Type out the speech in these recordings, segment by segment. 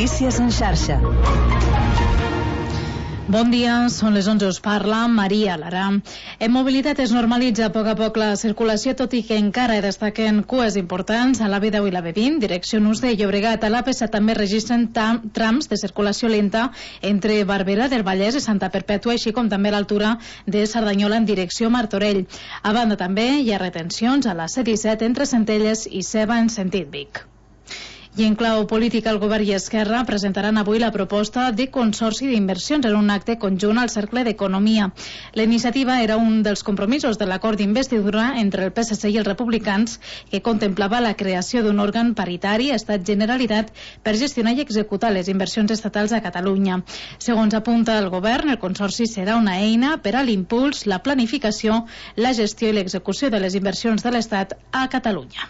Notícies en xarxa. Bon dia, són les 11, us parla Maria Lara. En mobilitat es normalitza a poc la circulació, tot i que encara destaquen cues importants a l'AV10 i l'AV20, direcció Nus de Llobregat. A l'AP7 també registren trams de circulació lenta entre Barberà del Vallès i Santa Perpètua, així com també a l'altura de Cerdanyola en direcció Martorell. A banda també hi ha retencions a la C-17 entre Centelles i Ceba en sentit Vic. I en clau política, el govern i Esquerra presentaran avui la proposta de consorci d'inversions en un acte conjunt al Cercle d'Economia. La iniciativa era un dels compromisos de l'acord d'investidura entre el PSC i els republicans, que contemplava la creació d'un òrgan paritari Estat-Generalitat per gestionar i executar les inversions estatals a Catalunya. Segons apunta el govern, el consorci serà una eina per a l'impuls, la planificació, la gestió i l'execució de les inversions de l'Estat a Catalunya.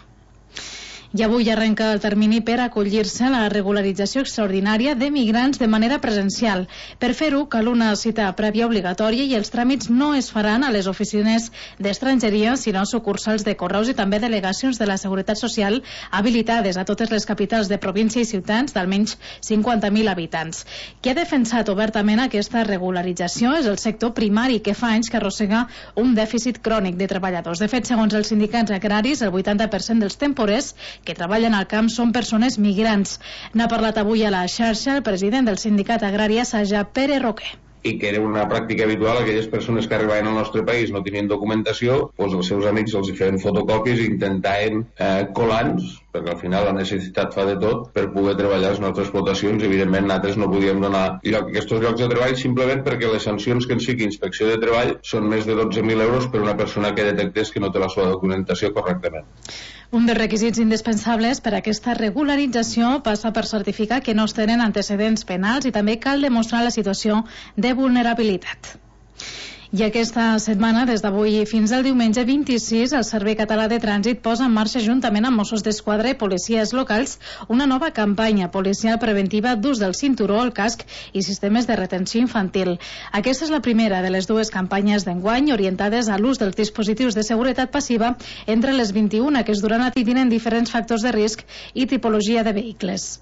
I avui arrenca el termini per acollir-se a la regularització extraordinària de migrants de manera presencial. Per fer-ho cal una cita prèvia obligatòria i els tràmits no es faran a les oficines d'estrangeria, sinó sucursals de correus i també delegacions de la Seguretat Social habilitades a totes les capitals de província i ciutats d'almenys 50.000 habitants. Qui ha defensat obertament aquesta regularització és el sector primari, que fa anys que arrossega un dèficit crònic de treballadors. De fet, segons els sindicats agraris, el 80% dels temporers que treballen al camp són persones migrants. N'ha parlat avui a la xarxa el president del sindicat agrari Saja, Pere Roquer. I que era una pràctica habitual, aquelles persones que arribaven al nostre país no tenien documentació, doncs els seus amics els feien fotocòpies i intentaven colants, perquè al final la necessitat fa de tot, per poder treballar a les nostres explotacions. Evidentment, nosaltres no podíem donar lloc a aquests llocs de treball simplement perquè les sancions que en sigui inspecció de treball són més de 12.000 euros per una persona que detectés que no té la seva documentació correctament. Un dels requisits indispensables per a aquesta regularització passa per certificar que no es tenen antecedents penals i també cal demostrar la situació de vulnerabilitat. I aquesta setmana, des d'avui fins al diumenge 26, el Servei Català de Trànsit posa en marxa, juntament amb Mossos d'Esquadra i policies locals, una nova campanya policial preventiva d'ús del cinturó, el casc i sistemes de retenció infantil. Aquesta és la primera de les dues campanyes d'enguany orientades a l'ús dels dispositius de seguretat passiva entre les 21 que es duran a terme en diferents factors de risc i tipologia de vehicles.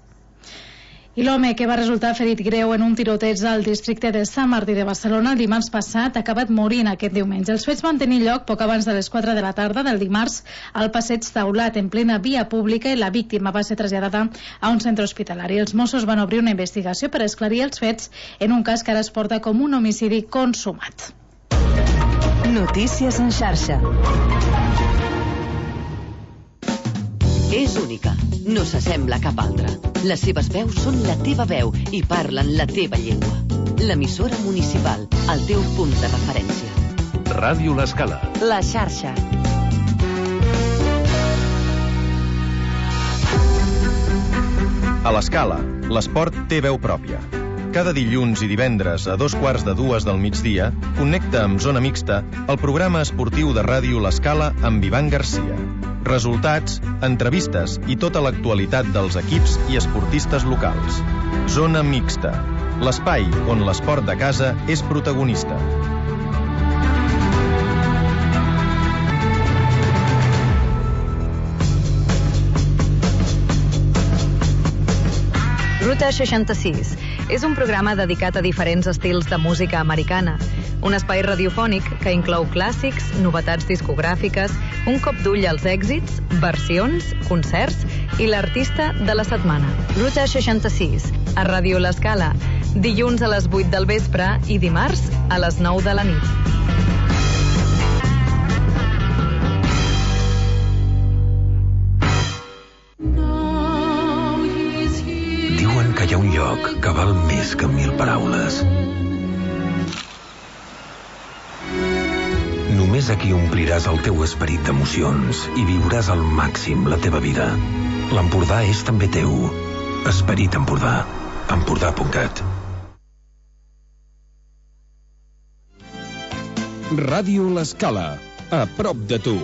I l'home que va resultar ferit greu en un tiroteig al districte de Sant Martí de Barcelona el dimarts passat ha acabat morint aquest diumenge. Els fets van tenir lloc poc abans de les 4 de la tarda del dimarts al passeig Taulat, en plena via pública, i la víctima va ser traslladada a un centre hospitalari. Els Mossos van obrir una investigació per esclarir els fets en un cas que ara es porta com un homicidi consumat. Notícies en xarxa. És única, no s'assembla a cap altra. Les seves veus són la teva veu i parlen la teva llengua. L'emissora municipal, el teu punt de referència. Ràdio L'Escala. La xarxa. A l'Escala, l'esport té veu pròpia. Cada dilluns i divendres a 2:45 del migdia, connecta amb Zona Mixta, el programa esportiu de Ràdio L'Escala amb Ivan Garcia. Resultats, entrevistes i tota l'actualitat dels equips i esportistes locals. Zona Mixta, l'espai on l'esport de casa és protagonista. Ruta 66 és un programa dedicat a diferents estils de música americana. Un espai radiofònic que inclou clàssics, novetats discogràfiques, un cop d'ull als èxits, versions, concerts i l'artista de la setmana. Ruta 66, a Ràdio L'Escala, dilluns a les 8 del vespre i dimarts a les 9 de la nit. Diuen que hi ha un lloc que val més que 1000 paraules. Només aquí ompliràs el teu esperit d'emocions i viuràs al màxim la teva vida. L'Empordà és també teu. Esperit Empordà. Empordà.cat. Ràdio L'Escala, a prop de tu.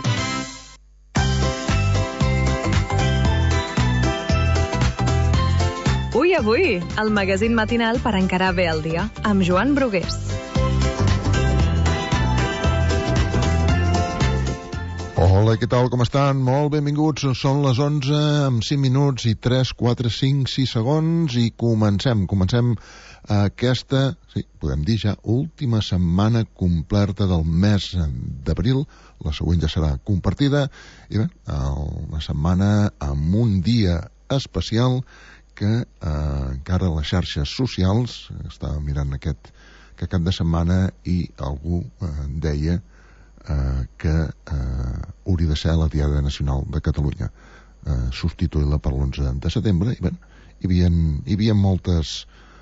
Avui, el magazín matinal per encarar bé el dia, amb Joan Brugués. Hola, Hola, què tal, com estan? Molt benvinguts. Són les 11 amb 5 minuts i 3, 4, 5, 6 segons i comencem aquesta, sí, podem dir ja, última setmana completa del mes d'abril. La següent ja serà compartida. I bé, una setmana amb un dia especial que encara a les xarxes socials, estava mirant aquest cap de setmana i algú deia que hauria de ser la Diada Nacional de Catalunya, substituir-la per l'11 de setembre. I bé, hi havia molts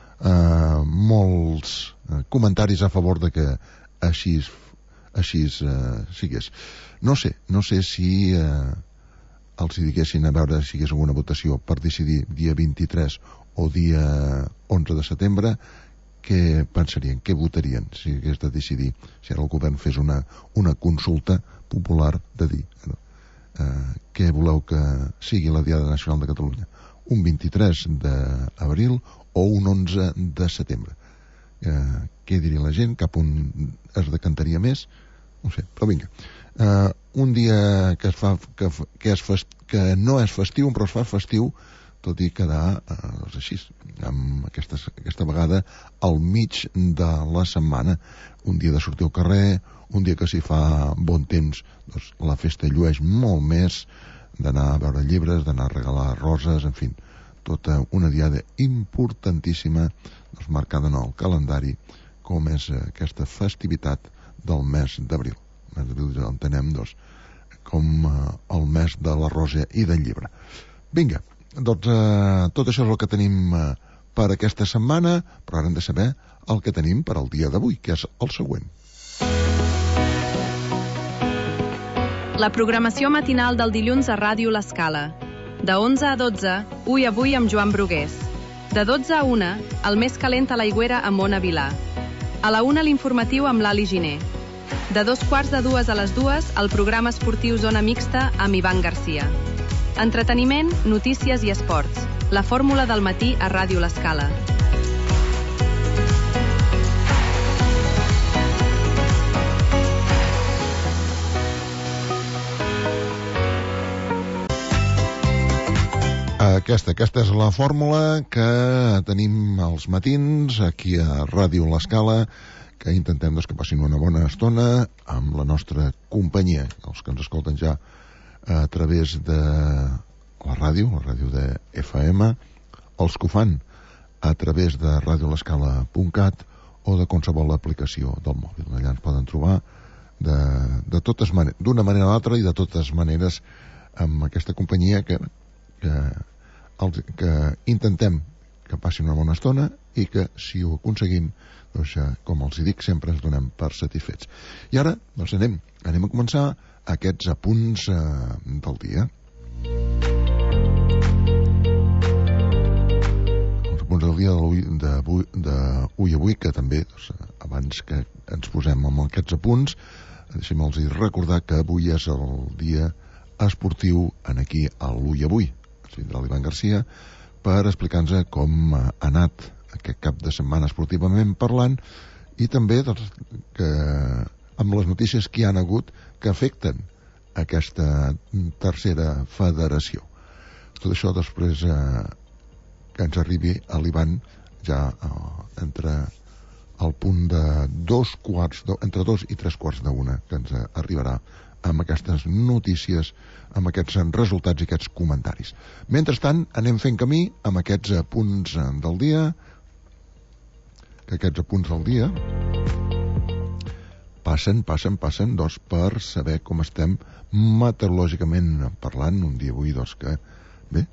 comentaris a favor de que així sigués. No sé si els diguessin a veure si hi hagués alguna votació per decidir dia 23 o dia 11 de setembre, què pensarien, què votarien si hagués de decidir, si ara el govern fes una consulta popular de dir què voleu que sigui la Diada Nacional de Catalunya, un 23 d'abril o un 11 de setembre. Què diria la gent? Cap on es decantaria més? No sé, però vinga. Un dia que no és festiu, però es fa festiu, tot i quedar així, amb aquesta vegada al mig de la setmana, un dia de sortir al carrer, un dia que s'hi fa bon temps, doncs la festa llueix molt més, d'anar a veure llibres, d'anar a regalar roses, en fi, tota una diada importantíssima, doncs, marcada en el calendari, com és aquesta festivitat del mes d'abril. El mes d'abril ja l'entenem, doncs, com el mes de la rosa i del llibre. Vinga, doncs tot això és el que tenim per aquesta setmana, però ara hem de saber el que tenim per al dia d'avui, que és el següent. La programació matinal del dilluns a Ràdio L'Escala. De 11 a 12, Ui Avui amb Joan Brugués. De 12 a 1, el més calent a l'Aigüera amb Mona Vilà. A la 1, l'informatiu amb l'Ali Giner. De 2:45 a les 2, el programa esportiu Zona Mixta amb Ivan Garcia. Entreteniment, notícies i esports. La fórmula del matí a Ràdio L'Escala. Aquesta és la fórmula que tenim als matins aquí a Ràdio L'Escala, que intentem que passin una bona estona amb la nostra companyia, els que ens escolten ja a través de la ràdio de FM, els que ho fan a través de radiolescala.cat o de qualsevol aplicació del mòbil. Allà ens poden trobar de totes maneres, d'una manera o l'altra, i de totes maneres amb aquesta companyia que intentem que passi una bona estona i que, si ho aconseguim, doncs, com els dic, sempre ens donem per satisfets. I ara, doncs, anem a començar aquests apunts del dia. Els apunts del dia d'Ui Avui, que també, doncs, abans que ens posem amb aquests apunts, deixem-los recordar que avui és el dia esportiu aquí a l'Ui Avui. Ens vindrà l'Ivan Garcia per explicar-nos com ha anat aquest cap de setmana esportivament parlant, i també, doncs, que amb les notícies que hi han hagut que afecten aquesta tercera federació. Tot això després que ens arribi a l'Ivan ja entre el punt de entre 2 i 3:45, que ens arribarà amb aquestes notícies, amb aquests resultats i aquests comentaris. Mentrestant, anem fent camí amb aquests apunts del dia, que aquests apunts del dia passen doncs, per saber com estem meteorològicament parlant un dia avui, doncs, que bé,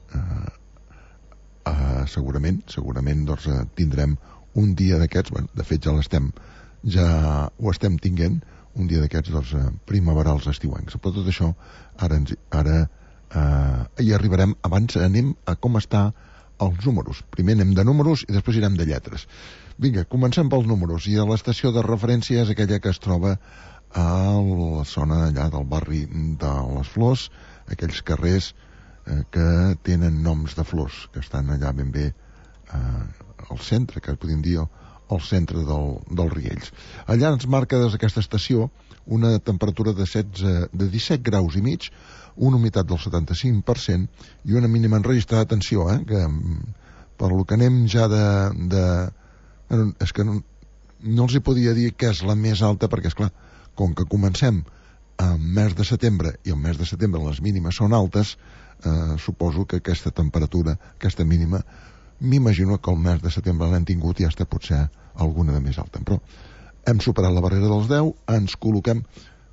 segurament doncs, tindrem un dia d'aquests, bueno, de fet ja ho estem tinguent, un dia d'aquests, doncs, primaverals estiuencs. Però tot això ara hi arribarem. Abans anem a com està els números. Primer anem de números i després irem de lletres. Vinga, comencem pels números. I l'estació de referència és aquella que es troba a la zona allà del barri de les Flors, aquells carrers que tenen noms de flors, que estan allà ben bé al centre, que podríem dir al centre dels Riells. Allà ens marca des d'aquesta estació una temperatura de 17 graus i mig, una humitat del 75% i una mínima enregistrada, atenció, que per lo que anem ja és que no els hi podia dir que és la més alta, perquè, esclar, com que comencem al mes de setembre, i al mes de setembre les mínimes són altes, suposo que aquesta temperatura, aquesta mínima, m'imagino que el mes de setembre l'hem tingut i hasta potser alguna de més alta. Però hem superat la barrera dels 10, ens col·loquem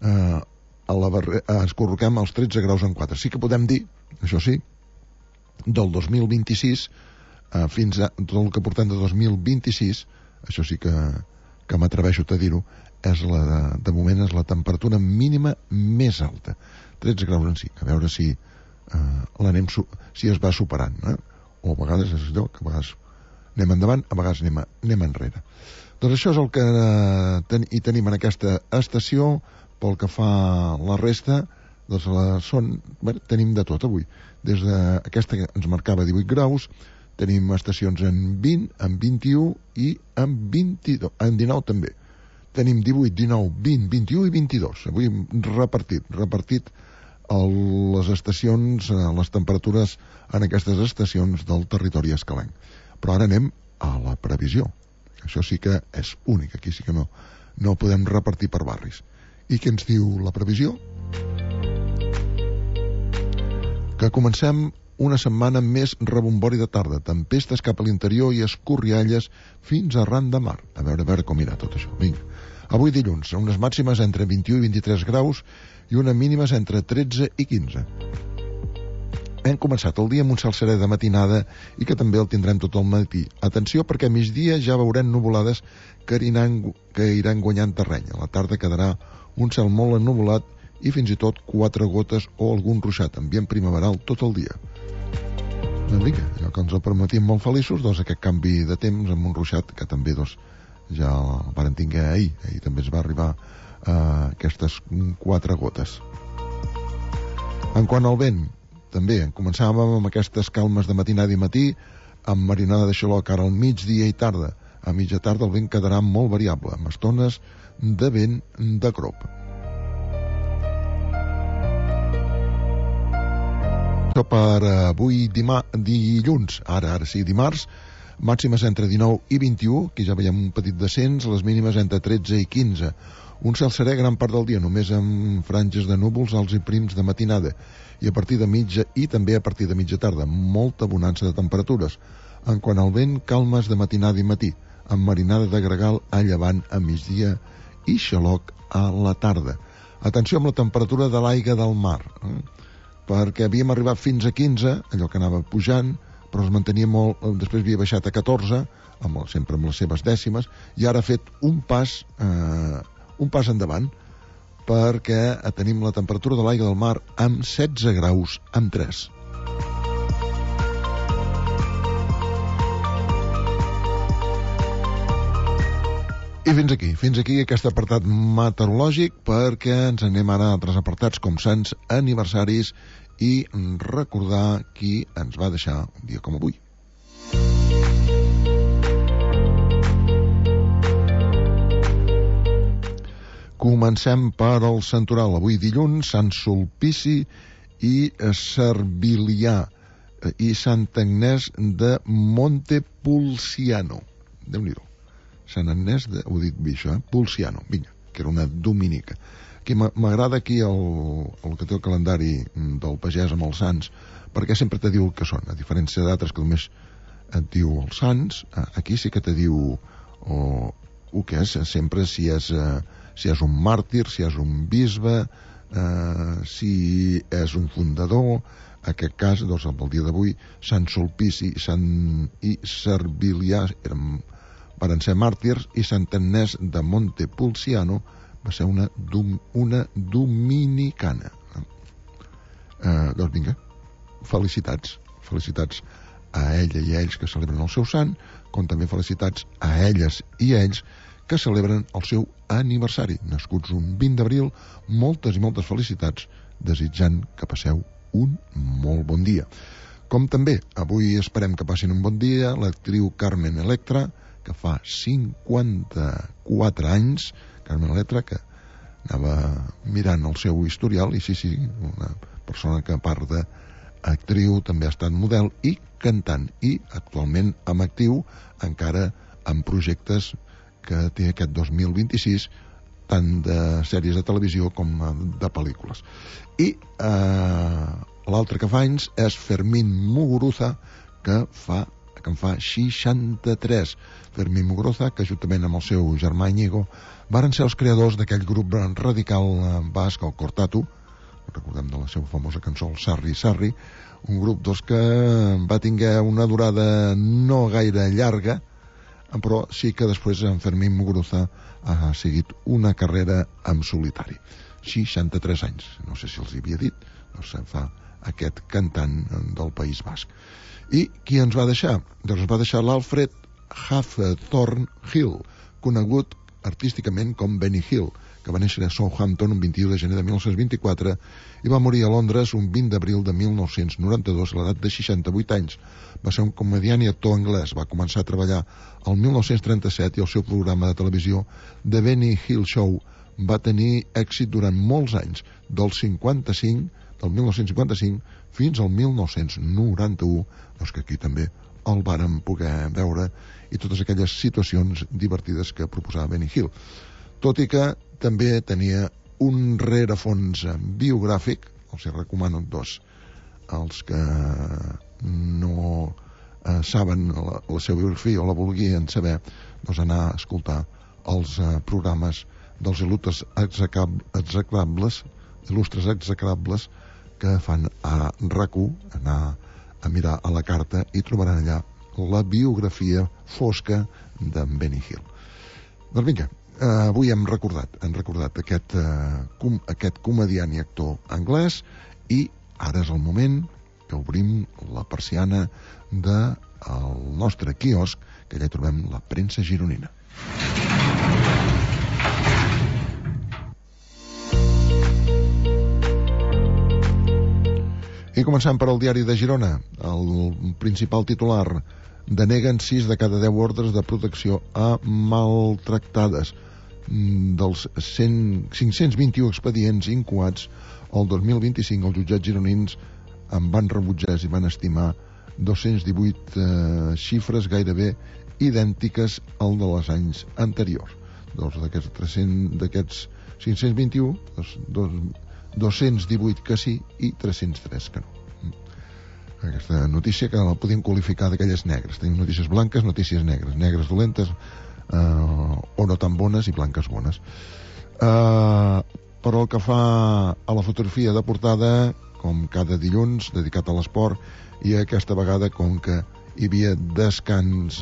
als 13 graus en 4. Sí que podem dir, això sí, del 2026 fins a tot el que portem de 2026, això sí que m'atreveixo a dir-ho, de moment és la temperatura mínima més alta, 13 graus en 5. A veure si si es va superant, o a vegades és allò que a vegades anem endavant, a vegades anem enrere. Doncs això és el que hi tenim en aquesta estació. Pel que fa a la resta, doncs tenim de tot avui. Des d'aquesta que ens marcava 18 graus, tenim estacions en 20, en 21 i en 22, en 19 també. Tenim 18, 19, 20, 21 i 22. Avui repartit les estacions, les temperatures en aquestes estacions del territori escalenc. Però ara anem a la previsió. Això sí que és únic, aquí sí que no podem repartir per barris. I què ens diu la previsió? Que comencem una setmana més rebombori de tarda, tempestes cap a l'interior i escorrialles fins arran de mar. A veure com irà tot això. Vinga. Avui dilluns, unes màximes entre 21 i 23 graus i unes mínimes entre 13 i 15. Hem començat el dia amb un cel serè de matinada i que també el tindrem tot el matí. Atenció, perquè a migdia ja veurem nuvolades que iran guanyant terreny. A la tarda quedarà un cel molt ennuvolat i fins i tot 4 gotes o algun ruixat, ambient primaveral tot el dia. Doncs vinga, allò que ens ho permetíem molt feliços, doncs aquest canvi de temps amb un ruixat que també ja el varen tinguer ahir també es va arribar a aquestes 4 gotes. En quant al vent, també començàvem amb aquestes calmes de matinada i matí, amb marinada de xaloc ara al migdia i tarda. A mitja tarda el vent quedarà molt variable, amb estones de vent de crop. Per avui dilluns, ara sí, dimarts, màximes entre 19 i 21, aquí ja veiem un petit descens, les mínimes entre 13 i 15. Un cel serè gran part del dia, només amb franges de núvols alts i prims de matinada, i a partir de mitja i també a partir de mitja tarda, molta bonança de temperatures. En quant al vent, calmes de matinada i matí, amb marinada de gregal a llevant a migdia i xaloc a la tarda. Atenció amb la temperatura de l'aigua del mar, perquè havíem arribat fins a 15, allò que anava pujant, però es mantenia molt, després havia baixat a 14, sempre amb les seves dècimes, i ara ha fet un pas endavant, perquè tenim la temperatura de l'aigua del mar amb 16 graus amb 3. I fins aquí aquest apartat meteorològic, perquè ens anem ara a altres apartats com sants, aniversaris i recordar qui ens va deixar un dia com avui. Comencem per al santoral. Avui dilluns, Sant Sulpici i Servilià i Sant Agnès de Montepulciano. Déu-n'hi-do. Sant Agnès ho he dit bé això, Pulciano, vinga, que era una dominica. Aquí m'agrada aquí el que té el calendari del pagès amb els sants, perquè sempre te diu el que són, a diferència d'altres que només et diu els sants, aquí sí que te diu el que és, sempre si és un màrtir, si és un bisbe, si és un fundador. En aquest cas, doncs, el dia d'avui, Sant Sulpici i Servilià van ser màrtirs, i Sant Agnès de Montepulciano va ser una dominicana. Doncs vinga, felicitats a ella i a ells que celebren el seu sant, com també felicitats a elles i a ells que celebren el seu aniversari, nascuts un 20 d'abril. Moltes i moltes felicitats, desitjant que passeu un molt bon dia. Com també avui esperem que passin un bon dia l'actriu Carmen Electra, que fa 54 anys, Carmen Electra, que anava mirant el seu historial, i sí, una persona que a part d'actriu també ha estat model i cantant, i actualment en actiu encara en projectes que té aquest 2026, tant de sèries de televisió com de pel·lícules. I l'altre que fa anys és Fermín Muguruza, que en fa 63. Fermín Muguruza, que juntament amb el seu germà Íñigo varen ser els creadors d'aquell grup radical basc, el Cortatu, recordem de la seva famosa cançó el Sarri Sarri, un grup que va tinguer una durada no gaire llarga, però sí que després en Fermín Muguruza ha seguit una carrera en solitari. 63 anys, no sé si els hi havia dit, fa aquest cantant del País Basc. I qui ens va deixar? Doncs ens va deixar l'Alfred Hawthorne Hill, conegut artísticament com Benny Hill, que va néixer a Southampton un 21 de gener de 1924 i va morir a Londres un 20 d'abril de 1992 a l'edat de 68 anys. Va ser un comediant i actor anglès. Va començar a treballar el 1937 i el seu programa de televisió The Benny Hill Show va tenir èxit durant molts anys, del 1955 fins al 1991, doncs que aquí també el vàrem poder veure, i totes aquelles situacions divertides que proposava Benny Hill. Tot i que també tenia un rerefons biogràfic, els hi recomano dos, els que no saben la seva biografia o la volguien saber, doncs anar a escoltar els programes dels il·lustres execrables que fan a RAC1, anar a mirar a la carta i trobaran allà la biografia fosca d'en Benny Hill. Doncs vinga, avui hem recordat aquest comediant i actor anglès, i ara és el moment que obrim la persiana del nostre quiosc, que allà trobem la premsa gironina. I començant per al diari de Girona, el principal titular: deneguen 6 de cada 10 ordres de protecció a maltractades. Dels 521 expedients incoats el 2025, els jutjats gironins en van rebutjar i van estimar 218 xifres gairebé idèntiques al de les anys anteriors. D'aquests 521, 218 que sí i 303 que no. Aquesta notícia que la podem qualificar d'aquelles negres. Tenim notícies blanques, notícies negres, negres dolentes o no tan bones i blanques bones. Però el que fa a la fotografia de portada, com cada dilluns, dedicat a l'esport, i aquesta vegada, com que hi havia descans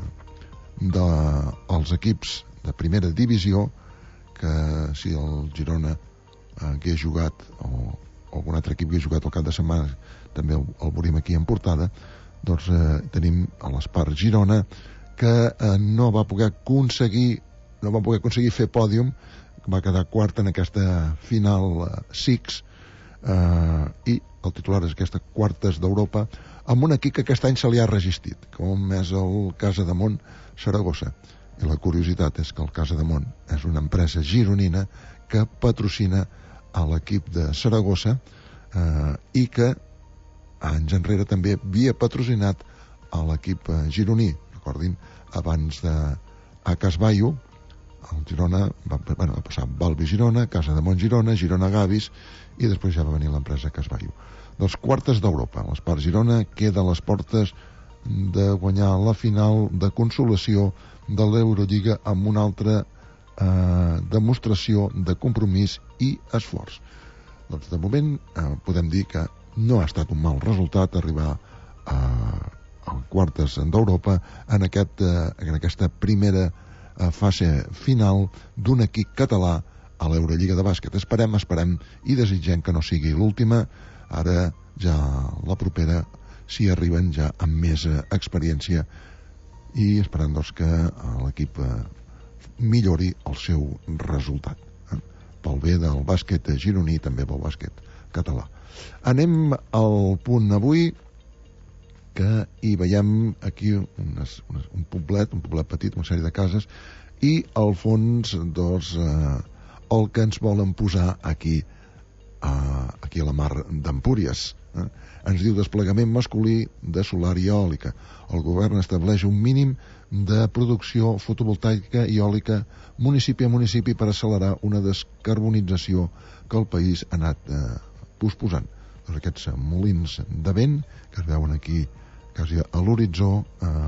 dels equips de primera divisió, que si el Girona hagués jugat o algun altre equip que ha jugat el cap de setmana també el veuríem aquí en portada, doncs tenim a l'Espart Girona que no va poder aconseguir fer pòdium, va quedar quart en aquesta final Six, i el titular és aquestes quartes d'Europa amb un equip que aquest any se li ha resistit, com és el Casademont Saragossa. I la curiositat és que el Casademont és una empresa gironina que patrocina a l'equip de Saragossa, i que anys enrere també havia patrocinat a l'equip gironí. Recordin, abans a Casbaio, el Girona va passar Balbi Girona, Casademont Girona, Girona Gavis, i després ja va venir l'empresa Casbaio. Doncs quartes d'Europa. L'Espart Girona queda a les portes de guanyar la final de consolació de l'Eurolliga amb una altra demostració de compromís i esforç. Doncs de moment podem dir que no ha estat un mal resultat arribar a quartes d'Europa en aquesta primera fase final d'un equip català a l'Eurolliga de bàsquet. Esperem i desitgem que no sigui l'última. Ara ja la propera, si arriben ja amb més experiència, i esperant doncs que l'equip millori el seu resultat pel bé del bàsquet gironí i també pel bàsquet català. Anem al punt avui, que hi veiem aquí un poblet petit, una sèrie de cases, i al fons doncs, el que ens volen posar aquí a la mar d'Empúries. Ens diu desplegament masculí de solar i eòlica. El govern estableix un mínim de producció fotovoltaica i eòlica municipi a municipi per accelerar una descarbonització que el país ha anat posposant. Doncs aquests molins de vent que es veuen aquí quasi a l'horitzó,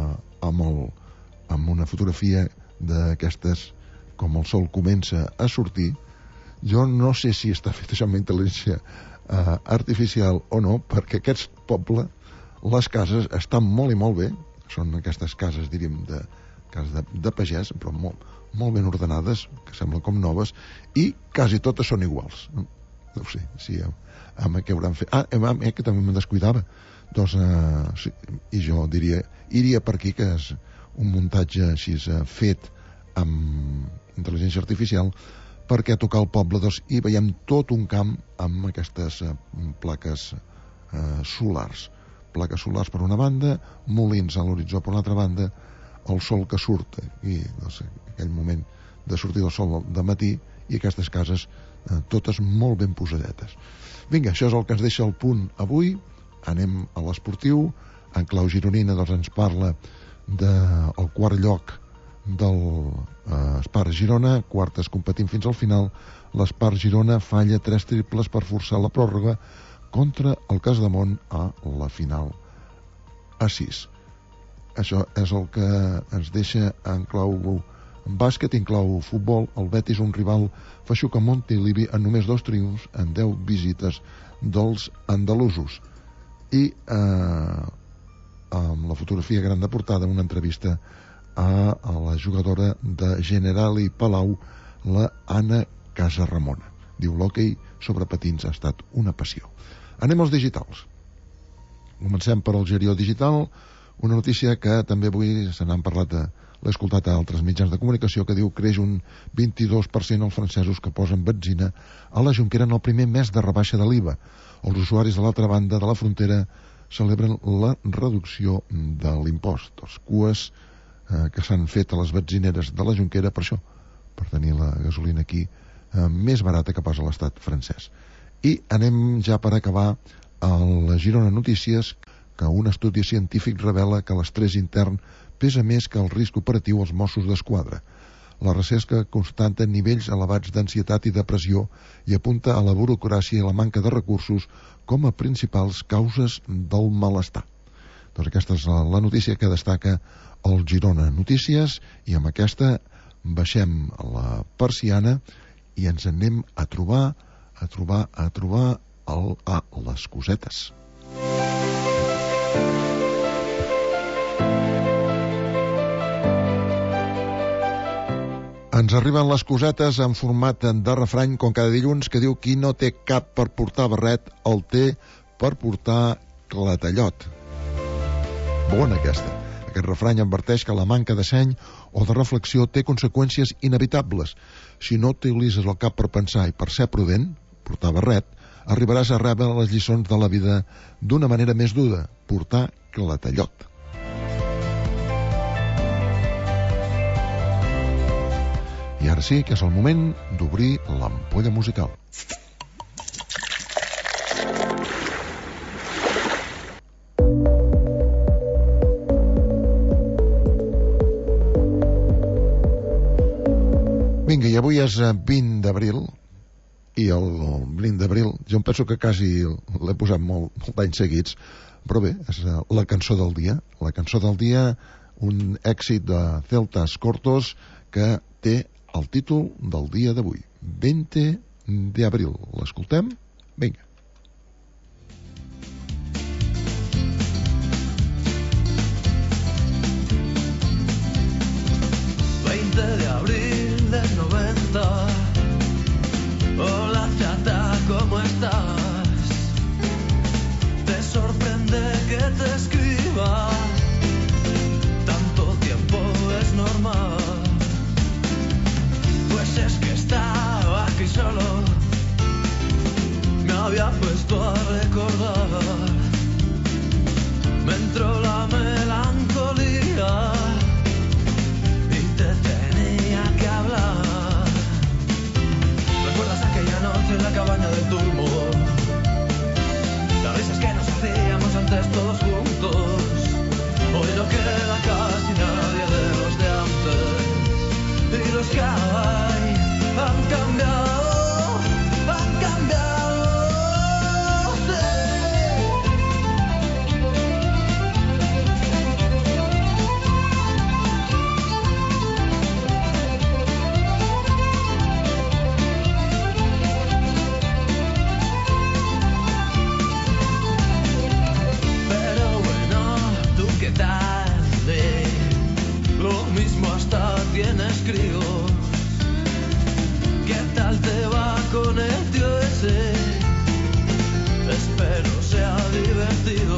amb una fotografia d'aquestes com el sol comença a sortir. Jo no sé si està fet això amb intel·ligència artificial o no, perquè aquest poble, les cases estan molt i molt bé, són aquestes cases, diríem, de pagès, però molt ben ordenades, que semblen com noves, i quasi totes són iguals. No ho sé, si amb què hauran fet. Que també me descuidava. Doncs, sí, i jo diria, iria per aquí, que és un muntatge així fet amb intel·ligència artificial, perquè a tocar el poble doncs, hi veiem tot un camp amb aquestes plaques solars. Plaques solars per una banda, molins a l'horitzó per l'altra banda, el sol que surt, i doncs, aquell moment de sortir del sol de matí, i aquestes cases totes molt ben posadetes. Vinga, això és el que ens deixa el punt avui. Anem a l'esportiu. En clau gironina doncs, ens parla del quart lloc del Espart Girona, quartes competint fins al final. L'Espart Girona falla 3 triples per forçar la pròrroga contra el Casademont a la final a 6. Això és el que ens deixa en clau bàsquet. En clau futbol, el Betis, un rival feixuc a Montilivi, en només 2 triomfs en 10 visites dels andalusos. I amb la fotografia gran de portada, una entrevista a la jugadora de Generali Palau, la Anna Casaramona. Diu, l'hoquei sobre patins ha estat una passió. Anem als digitals. Comencem per al Gerió Digital, una notícia que també avui se n'han parlat, l'he escoltat a altres mitjans de comunicació, que diu que creix un 22% els francesos que posen benzina a la Jonquera en el primer mes de rebaixa de l'IVA. Els usuaris de l'altra banda de la frontera celebren la reducció de l'impost. Les cues que s'han fet a les benzineres de la Jonquera per això, per tenir la gasolina aquí més barata que pas a l'estat francès. I anem ja per acabar a la Girona Notícies, que un estudi científic revela que l'estrès intern pesa més que el risc operatiu als Mossos d'Esquadra. La recerca constata nivells elevats d'ansietat i depressió i apunta a la burocràcia i la manca de recursos com a principals causes del malestar. Doncs aquesta és la notícia que destaca el Girona Notícies, i amb aquesta baixem la persiana i ens anem a trobar les cosetes. Ens arriben les cosetes en format de refrany, com cada dilluns, que diu: qui no té cap per portar barret, el té per portar clatallot. Bona aquesta. Aquest refrany adverteix que la manca de seny o de reflexió té conseqüències inevitables. Si no utilitzes el cap per pensar i per ser prudent, portar barret, arribaràs a rebre les lliçons de la vida d'una manera més dura, portar clatallot. I ara sí que és el moment d'obrir l'ampolla musical. Vinga, i avui és 20 d'abril, i el 20 d'abril jo em penso que quasi l'he posat molt d'anys seguits, però bé, és la cançó del dia. La cançó del dia, un èxit de Celtas Cortos que té el títol del dia d'avui, 20 d'abril. L'escoltem? Vinga. De abril del 90. Hola chata, ¿cómo estás? Te sorprende que te escriba. Tanto tiempo es normal. Pues es que estaba aquí solo. Me había puesto a recordar me entró la melancolía y te tenía que hablar. ¿Recuerdas aquella noche en la cabaña del turmo? Las risas que nos hacíamos antes todos juntos. Hoy no queda casi nadie de los de antes. Y los que hay han cambiado, han cambiado. Sí. Pero bueno, ¿tú qué tal? Lo mismo hasta tienes críos. ¿Qué tal te va con el tío ese? Espero sea divertido.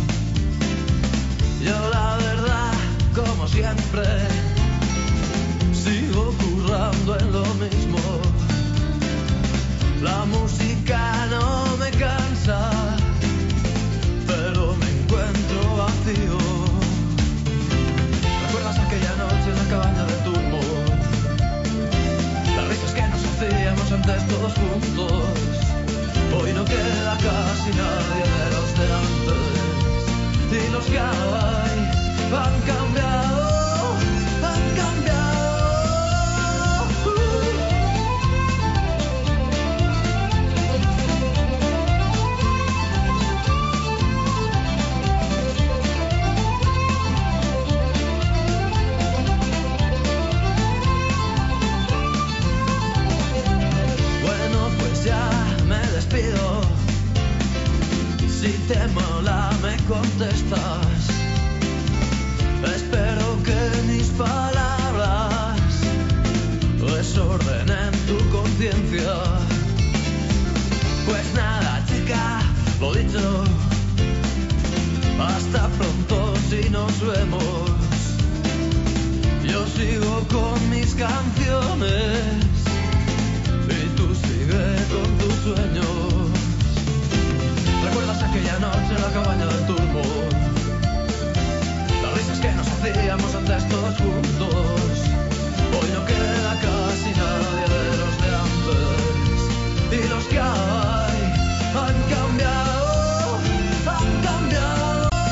Yo la verdad, como siempre, sigo currando en lo mismo. La música no me cansa, pero me encuentro vacío. ¿Recuerdas aquella noche en la cabaña del turbo? Las risas que nos hacíamos antes todos juntos. Hoy no queda casi nadie de los de antes. Y los que hay han cambiado, han cambiado. Si te mola me contestas. Espero que mis palabras desordenen tu conciencia. Pues nada, chica, lo dicho. Hasta pronto si nos vemos. Yo sigo con mis canciones y tú sigue con tus sueños. ¿Recuerdas aquella noche en la cabaña del turbo? Las risas que nos hacíamos antes todos juntos. Hoy no queda casi nadie de los de antes. Y los que hay han cambiado, han cambiado.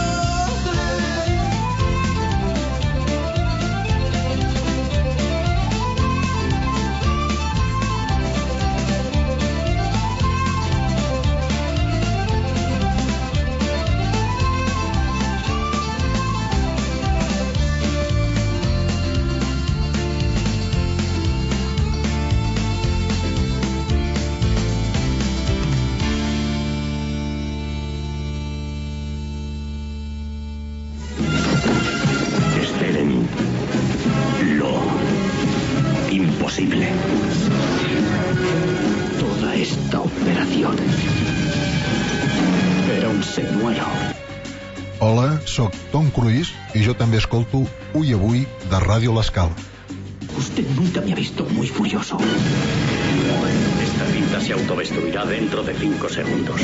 Toda esta operación era un senyuelo. Hola, sóc Tom Cruise i jo també escolto Ui Avui de Ràdio L'Escala. Usted nunca me ha visto muy furioso. Esta cinta se autodestruirá dentro de 5 segundos.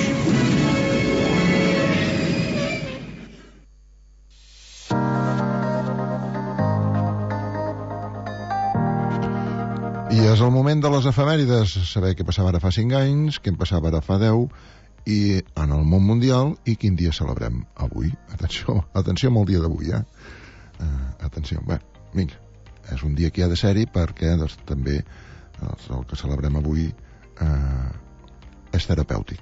I és el moment de les efemèrides, saber què passava ara fa 5 anys, què en passava ara fa 10, i en el món mundial, i quin dia celebrem avui. Atenció amb el dia d'avui, atenció, bé, vinga, és un dia que hi ha de ser-hi perquè doncs, també el que celebrem avui és terapèutic.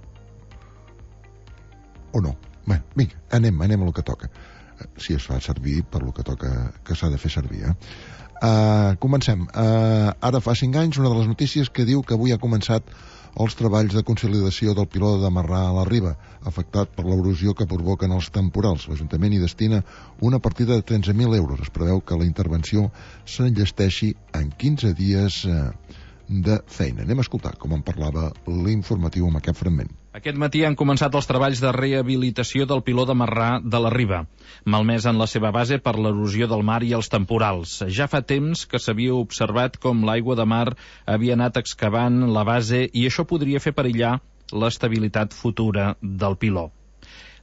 O no? Bé, vinga, anem a lo que toca. Si es fa servir per lo que toca, que s'ha de fer servir, Comencem. Ara fa 5 anys, una de les notícies que diu que avui ha començat els treballs de consolidació del piló de Marrà a la Riba, afectat per l'erosió que provoquen els temporals. L'Ajuntament hi destina una partida de 13.000 euros. Es preveu que la intervenció s'enllesteixi en 15 dies de feina. Anem a escoltar com en parlava l'informatiu amb aquest fragment. Aquest matí han començat els treballs de rehabilitació del piló de Marrà de la Riba, malmès en la seva base per l'erosió del mar i els temporals. Ja fa temps que s'havia observat com l'aigua de mar havia anat excavant la base i això podria fer perillar l'estabilitat futura del piló.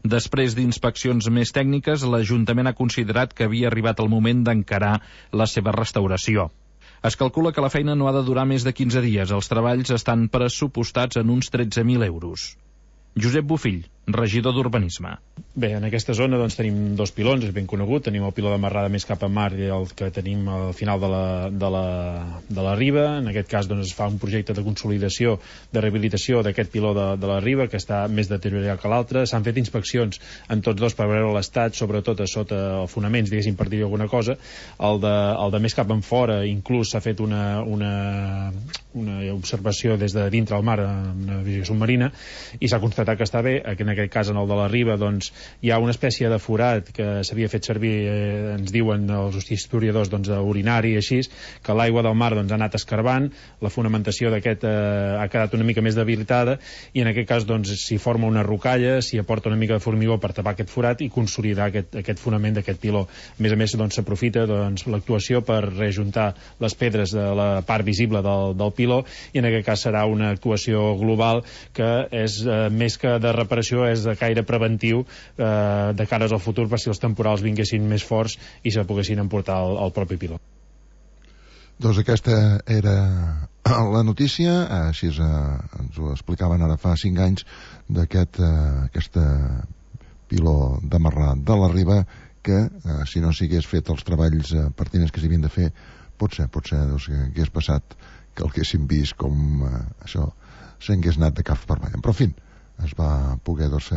Després d'inspeccions més tècniques, l'Ajuntament ha considerat que havia arribat el moment d'encarar la seva restauració. Es calcula que la feina no ha de durar més de 15 dies. Els treballs estan pressupostats en uns 13.000 euros. Josep Bofill, regidor d'Urbanisme. Bé, en aquesta zona doncs, tenim dos pilons, és ben conegut. Tenim el piló de Marrada més cap a mar i el que tenim al final de la riba. En aquest cas doncs, es fa un projecte de consolidació, de rehabilitació d'aquest piló de la riba, que està més deteriorat que l'altre. S'han fet inspeccions en tots dos per veure l'estat, sobretot a sota els fonaments, diguéssim, per dir alguna cosa. El de més cap en fora, inclús s'ha fet una observació des de dintre al mar, una visió submarina, i s'ha constatat que està bé. En aquest cas, en el de la riba, doncs, hi ha una espècie de forat que s'havia fet servir, ens diuen els historiadors, doncs, urinari i així, que l'aigua del mar doncs, ha anat escarbant, la fonamentació d'aquest ha quedat una mica més debilitada, i en aquest cas doncs, s'hi forma una rocalla, s'hi aporta una mica de formigó per tapar aquest forat i consolidar aquest fonament d'aquest piló. A més, doncs, s'aprofita doncs, l'actuació per reajuntar les pedres de la part visible del piló, i en aquest cas serà una actuació global que és més que de reparació, és de caire preventiu de cares al futur per si els temporals vinguessin més forts i se poguessin emportar al propi piló. Doncs aquesta era la notícia, així ens ho explicaven ara fa 5 anys, d'aquest piló d'amarrar de la riba que, si no s'hagués fet els treballs pertinents que s'havien de fer, potser doncs, hagués passat que el haguéssim vist com això s'hagués anat de cap per avall. Però, en fi, es va poder doncs,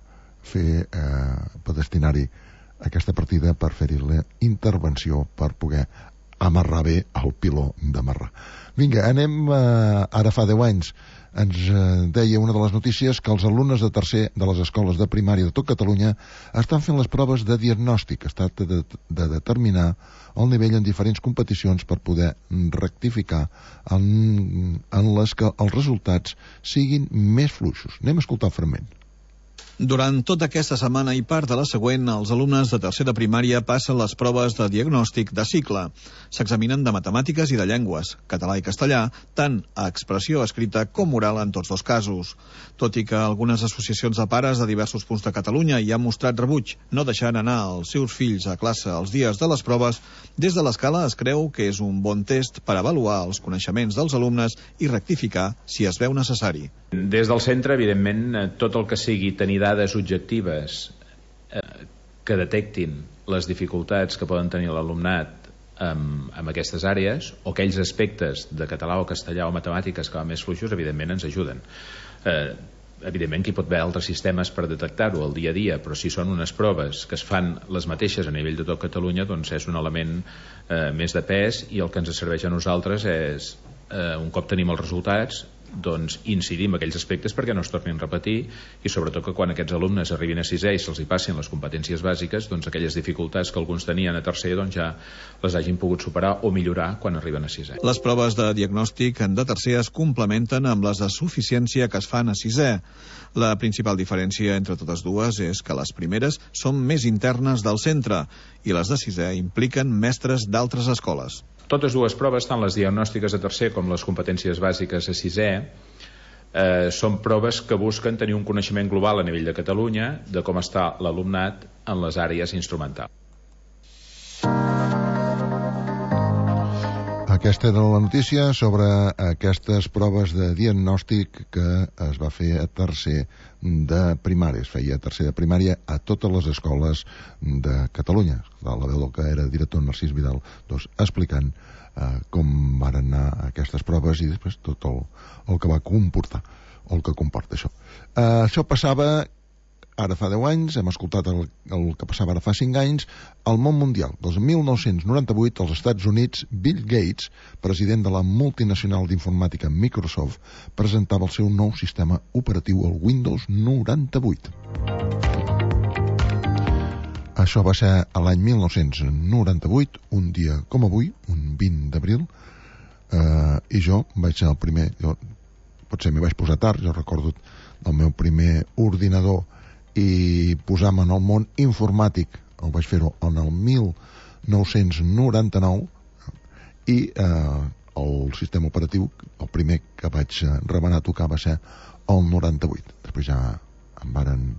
per destinar-hi aquesta partida per fer-hi la intervenció per poder amarrar bé el piló d'amarrar. Vinga, anem ara fa 10 anys ens deia una de les notícies que els alumnes de tercer de les escoles de primària de tot Catalunya estan fent les proves de diagnòstic. Es tracta de determinar el nivell en diferents competicions per poder rectificar en les que els resultats siguin més fluixos. Anem a escoltar el fragment. Durant tota aquesta setmana i part de la següent, els alumnes de tercer de primària passen les proves de diagnòstic de cicle. S'examinen de matemàtiques i de llengües, català i castellà, tant a expressió escrita com oral en tots dos casos. Tot i que algunes associacions de pares de diversos punts de Catalunya hi han mostrat rebuig no deixant anar els seus fills a classe els dies de les proves, des de l'Escala es creu que és un bon test per avaluar els coneixements dels alumnes i rectificar si es veu necessari. Des del centre, evidentment, tot el que sigui tenir dades objectives que detectin les dificultats que poden tenir l'alumnat en aquestes àrees, o aquells aspectes de català o castellà o matemàtiques que van més fluixos, evidentment ens ajuden. Evidentment que hi pot haver altres sistemes per detectar-ho al dia a dia, però si són unes proves que es fan les mateixes a nivell de tot Catalunya, doncs és un element més de pes, i el que ens serveix a nosaltres és, un cop tenim els resultats, doncs incidir en aquells aspectes perquè no es tornin a repetir, i sobretot que quan aquests alumnes arribin a sisè i se'ls hi passin les competències bàsiques, doncs aquelles dificultats que alguns tenien a tercer doncs ja les hagin pogut superar o millorar quan arriben a sisè. Les proves de diagnòstic de tercer es complementen amb les de suficiència que es fan a sisè. La principal diferència entre totes dues és que les primeres són més internes del centre i les de sisè impliquen mestres d'altres escoles. Totes dues proves, tant les diagnòstiques a tercer com les competències bàsiques a sisè, són proves que busquen tenir un coneixement global a nivell de Catalunya de com està l'alumnat en les àrees instrumentals. Aquesta era la notícia sobre aquestes proves de diagnòstic que es va fer a tercer de primària. Es feia a tercer de primària a totes les escoles de Catalunya. La veu del que era director Narcís Vidal, doncs, explicant com van anar aquestes proves i després tot el que va comportar, o el que comporta això. Això passava ara fa 10 anys, hem escoltat el que passava ara fa 5 anys, al món mundial. Doncs en 1998, als Estats Units, Bill Gates, president de la multinacional d'informàtica Microsoft, presentava el seu nou sistema operatiu, el Windows 98. Això va ser l'any 1998, un dia com avui, un 20 d'abril, i jo vaig ser el primer, potser m'hi vaig posar tard, jo recordo el meu primer ordinador i posar-me en el món informàtic, el vaig fer-ho en el 1999, i el sistema operatiu, el primer que vaig remenar a tocar va ser el 98. Després ja em varen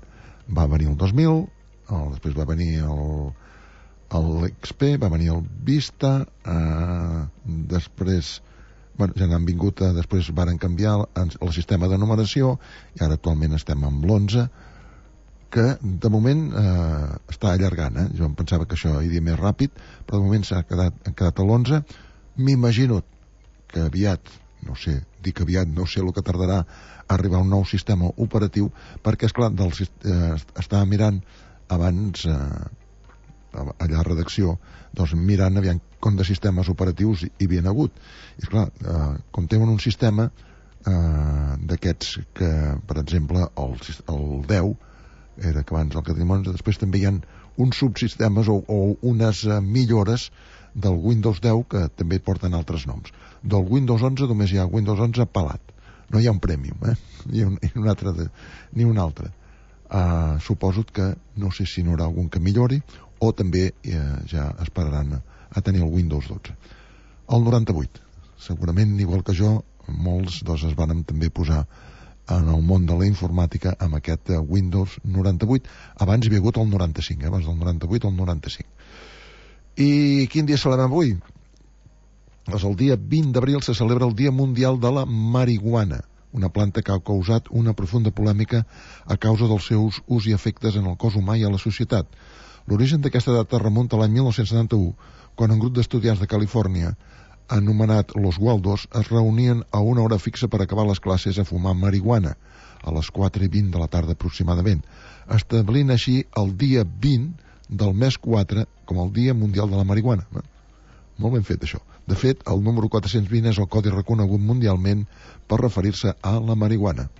va venir el 2000, després va venir l'XP, va venir el Vista, després ja n'han vingut, després varen canviar el sistema de numeració i ara actualment estem amb l'11, que de moment està allargant, jo em pensava que això iria més ràpid, però de moment s'ha quedat a l'11. M'imagino que aviat, no sé el que tardarà a arribar un nou sistema operatiu, perquè esclar, estava mirant abans allà a redacció, doncs mirant aviam com de sistemes operatius hi havia hagut, i esclar, com tenen un sistema d'aquests que, per exemple, el 10 era que abans el que tenim 11, després també hi ha uns subsistemes o unes millores del Windows 10 que també porten altres noms. Del Windows 11 només hi ha Windows 11 pelat, no hi ha un Premium, ni un altre. Suposo que no sé si n'hi haurà algun que millori o també ja esperaran a tenir el Windows 12. El 98, segurament, igual que jo, molts es van també posar en el món de la informàtica amb aquest Windows 98. Abans hi havia hagut el 95, abans del 98 el 95. I quin dia celebrem avui? Doncs el dia 20 d'abril se celebra el Dia Mundial de la Marihuana, una planta que ha causat una profunda polèmica a causa dels seus ús i efectes en el cos humà i a la societat. L'origen d'aquesta data remunta a l'any 1971, quan un grup d'estudiants de Califòrnia, anomenat Los Waldos, es reunien a una hora fixa per acabar les classes a fumar marihuana, a les 4:20 de la tarda aproximadament, establint així el dia 20 del mes 4 com el Dia Mundial de la Marihuana. Molt ben fet, això. De fet, el número 420 és el codi reconegut mundialment per referir-se a la marihuana.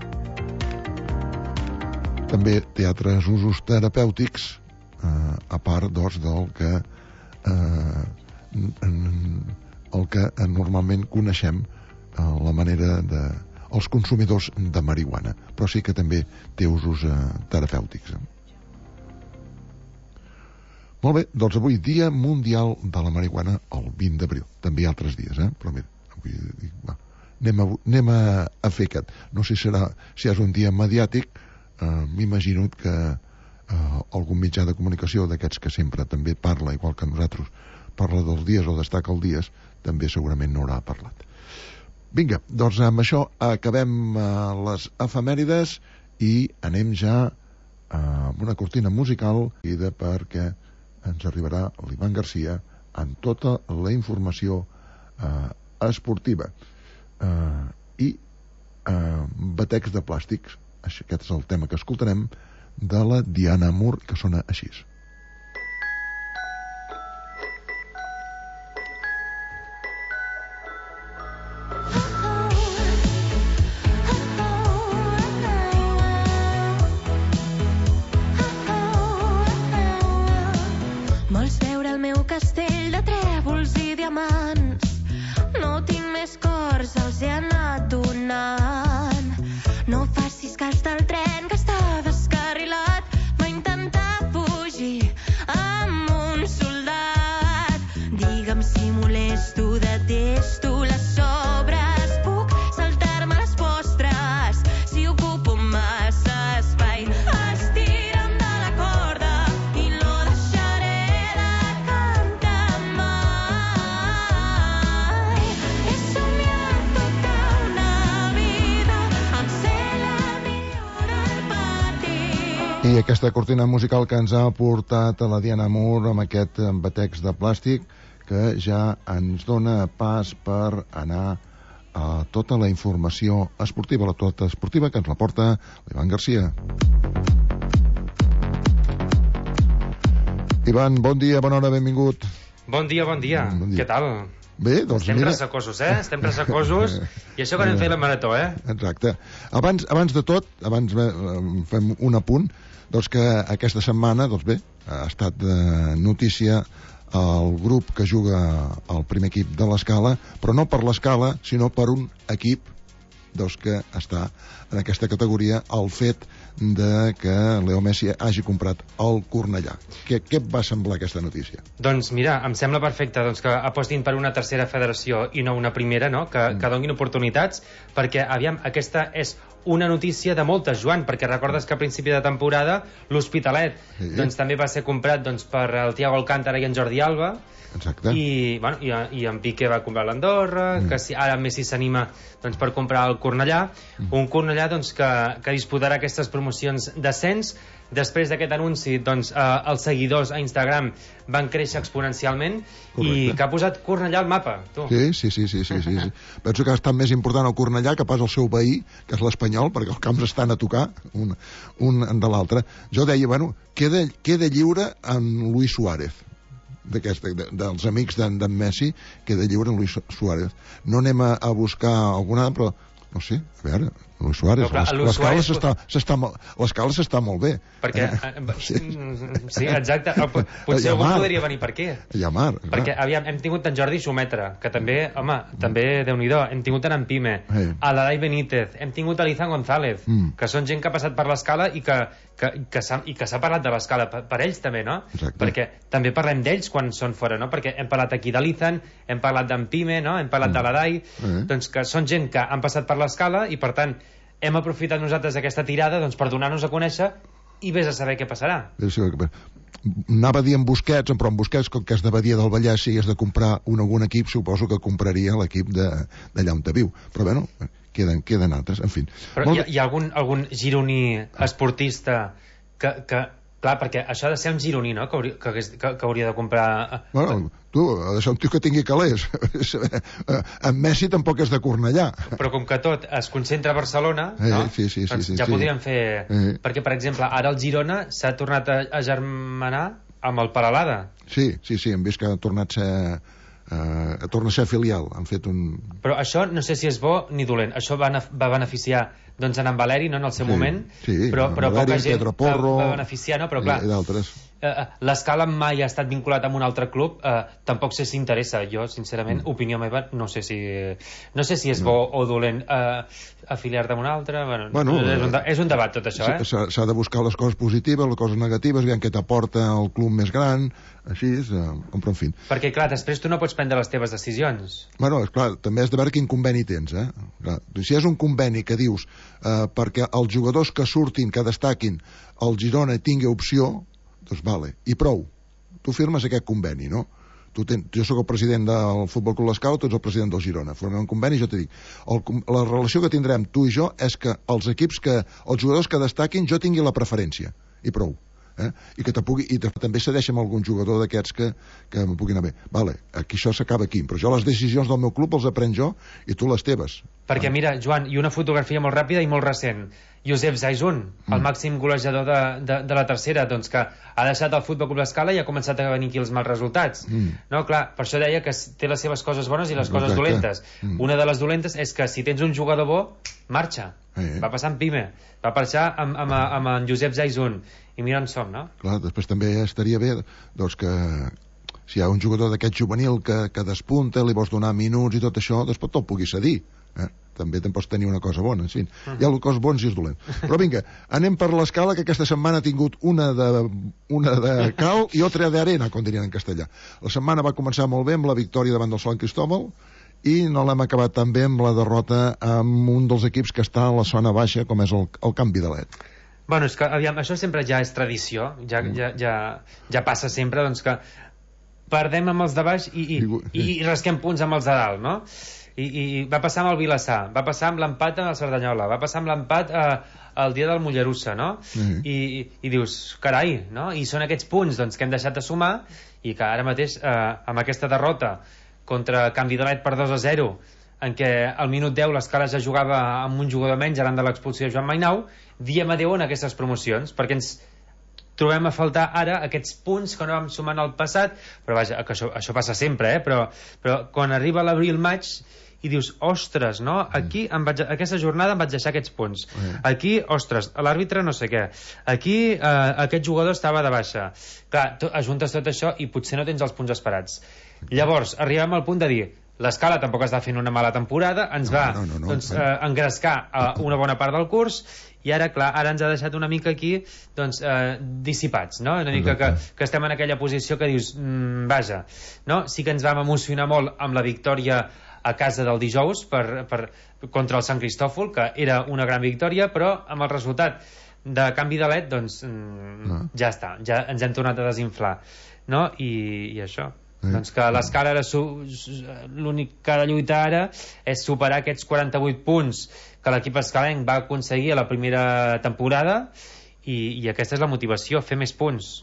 També té altres usos terapèutics, a part del que normalment coneixem, la manera els consumidors de marihuana, però sí que també té usos terapèutics. Molt bé, doncs avui Dia Mundial de la Marihuana, el 20 d'abril. També hi ha altres dies, però mira, avui anem a fer aquest. No sé si és un dia mediàtic, m'imagino que algun mitjà de comunicació d'aquests que sempre també parla, igual que nosaltres, parla dels dies o destaca els dies, també segurament no haurà parlat. Vinga, doncs amb això acabem les efemèrides i anem ja amb una cortina musical perquè ens arribarà l'Ivan Garcia amb tota la informació esportiva i batecs de plàstics. Aquest és el tema que escoltarem de la Diana Moore, que sona així. Vols veure el meu castell de trèvols i diamants? No tinc més cors, els he anat donant. No facis cas del tren que està descarrilat. Va intentar fugir amb un soldat. Digue'm si molesto, detesto les sobres. Puc saltar-me les postres si ocupo massa espai. Estira'm de la corda i no deixaré de cantar mai. He somiat tota una vida amb ser la millor al pati. I aquesta cortina musical que ens ha portat a la Diana Moore amb aquest batecs de plàstic que ja ens dona pas per anar a tota la informació esportiva, la tota esportiva que ens la porta l'Ivan Garcia. Ivan, bon dia, bona hora, benvingut. Bon dia. Què tal? Bé, doncs estem mira... Estem ressecosos, i això que anem fent la marató, Exacte. Abans de tot, fem un apunt, doncs que aquesta setmana, doncs bé, ha estat notícia el grup que juga al primer equip de l'Escala, però no per l'Escala, sinó per un equip doncs, que està en aquesta categoria, el fet de que Leo Messi hagi comprat el Cornellà. Què et va semblar aquesta notícia? Doncs mira, em sembla perfecte que apostin per una tercera federació i no una primera, no? Que donin oportunitats, perquè aviam, aquesta és una notícia de moltes, Joan, perquè recordes que a principi de temporada l'Hospitalet doncs, també va ser comprat doncs, per el Thiago Alcántara i en Jordi Alba. Exacte. I en Piqué va comprar l'Andorra, que ara Messi s'anima doncs, per comprar el Cornellà, un Cornellà doncs, que disputarà aquestes promocions d'ascens. Després d'aquest anunci doncs, els seguidors a Instagram van créixer exponencialment. Correcte. I que ha posat Cornellà al mapa, tu. Sí. Penso que ha estat més important el Cornellà que pas el seu veí, que és l'Espanyol, perquè els camps estan a tocar un de l'altre. Jo deia, bueno, queda lliure en Luis Suárez, dels amics d'en Messi, queda lliure en Luis Suárez. No anem a buscar alguna, però no sé, a veure, Luis Suárez, l'escala s'està molt bé. Perquè, sí, exacte, potser algú podria venir per aquí. Perquè, aviam, hem tingut en Jordi Xumetra, que també, home, també Déu-n'hi-do, hem tingut en Pime, a l'Adai Benítez, hem tingut a l'Izan González, que són gent que ha passat per l'escala i que s'ha parlat de l'escala per ells també, no? Perquè també parlem d'ells quan són fora, no? Perquè hem parlat aquí de l'Izan, hem parlat d'en Pime, no? Hem parlat de l'Adai, doncs que són gent que han passat per l'escala i per tant hem aprofitat nosaltres aquesta tirada doncs, per donar-nos a conèixer i vés a saber què passarà. Anava a dir en Busquets, però en Busquets, com que és de Badia del Vallès, si és de comprar algun equip, suposo que compraria l'equip d'allà on te viu. Però bueno, queden altres, en fi. Però hi ha algun gironí esportista que clar, perquè això ha de ser un gironí, no?, que hauria de comprar... Bueno, tu, ha de ser un tio que tingui calés. En Messi tampoc és de Cornellà. Però com que tot es concentra a Barcelona, no? Doncs ja podríem fer... Perquè, per exemple, ara el Girona s'ha tornat a germanar amb el Peralada. Sí, hem vist que ha tornat a ser filial. Han fet un... Però això no sé si és bo ni dolent. Això va beneficiar doncs en Valeri, no, en el seu moment, però poca gent va beneficiar, no? Però clar, l'escala mai ha estat vinculat amb un altre club, tampoc sé si interessa. Jo, sincerament, opinió meva, no sé si és bo o dolent afiliar-te amb un altre. Bueno, és un debat tot això, s'ha de buscar les coses positives, les coses negatives, aviam què t'aporta el club més gran, així, però en fi. Perquè clar, després tu no pots prendre les teves decisions. Bueno, esclar, també has de veure quin conveni tens, clar, si és un conveni que dius perquè els jugadors que surtin, que destaquin, el Girona tingui opció, doncs vale, i prou. Tu firmes aquest conveni, no? Jo sóc el president del Futbol Club L'Escala, tu ets el president del Girona. Formem un conveni i jo t'he dit, la relació que tindrem tu i jo és que els jugadors que destaquin jo tingui la preferència, i prou. I que també cedeixen algun jugador d'aquests que em puguin anar bé. Vale, aquí això s'acaba aquí, però jo les decisions del meu club els aprenc jo i tu les teves. Perquè mira, Joan, i una fotografia molt ràpida i molt recent, Josep Zaizun, el màxim golejador de la tercera, doncs que ha deixat el Futbol Club L'Escala i ha començat a venir aquí els mals resultats. No, clar, per això deia que té les seves coses bones i les coses dolentes. Una de les dolentes és que si tens un jugador bo, marxa. Va passar amb Pime, va passar amb en Josep Zaizun, i mira on som, no? Clar, després també estaria bé doncs que si hi ha un jugador d'aquest juvenil que despunta, li vols donar minuts i tot això, després te'l puguis cedir. També te'n pots tenir una cosa bona, en fi. Hi ha coses bones i és dolent. Però vinga, anem per l'Escala, que aquesta setmana ha tingut una de cal i otra de arena, com dirien en castellà. La setmana va començar molt bé amb la victòria davant del Sant Cristòbal i no l'hem acabat tan bé amb la derrota amb un dels equips que està a la zona baixa, com és el Camp Vidalet. Bueno, és que, aviam, això sempre ja és tradició, ja passa sempre, doncs que perdem amb els de baix i rasquem punts amb els de dalt, no? I va passar amb el Vilassar, va passar amb l'empat amb el Cerdanyola, va passar amb l'empat el dia del Mollerussa, no? I dius, carai, no? I són aquests punts doncs, que hem deixat de sumar i que ara mateix, amb aquesta derrota contra Camp Vidalet per 2-0, en què al minut 10 l'Escala ja jugava amb un jugador menys arran de l'expulsió de Joan Mainau, diem adeu en aquestes promocions, perquè ens trobem a faltar ara aquests punts que no vam sumar en el passat, però vaja, que això passa sempre, però quan arriba l'abril-maig i dius, ostres, no? Aquí aquesta jornada em vaig deixar aquests punts. Aquí, ostres, l'àrbitre no sé què. Aquí aquest jugador estava de baixa. Clar, ajuntes tot això i potser no tens els punts esperats. Llavors, arribem al punt de dir, l'Escala tampoc està fent una mala temporada, ens va engrescar una bona part del curs i ara, clar, ara ens ha deixat una mica aquí doncs, dissipats, no? Una mica que estem en aquella posició que dius, vaja, no? Sí que ens vam emocionar molt amb la victòria a casa del dijous contra el Sant Cristòfol, que era una gran victòria, però amb el resultat de canvi de led, doncs ja està, ja ens hem tornat a desinflar, no? I això, doncs que l'Escala ara l'únic que ha de lluitar ara és superar aquests 48 punts que l'equip escalenc va aconseguir a la primera temporada, i aquesta és la motivació, fer més punts.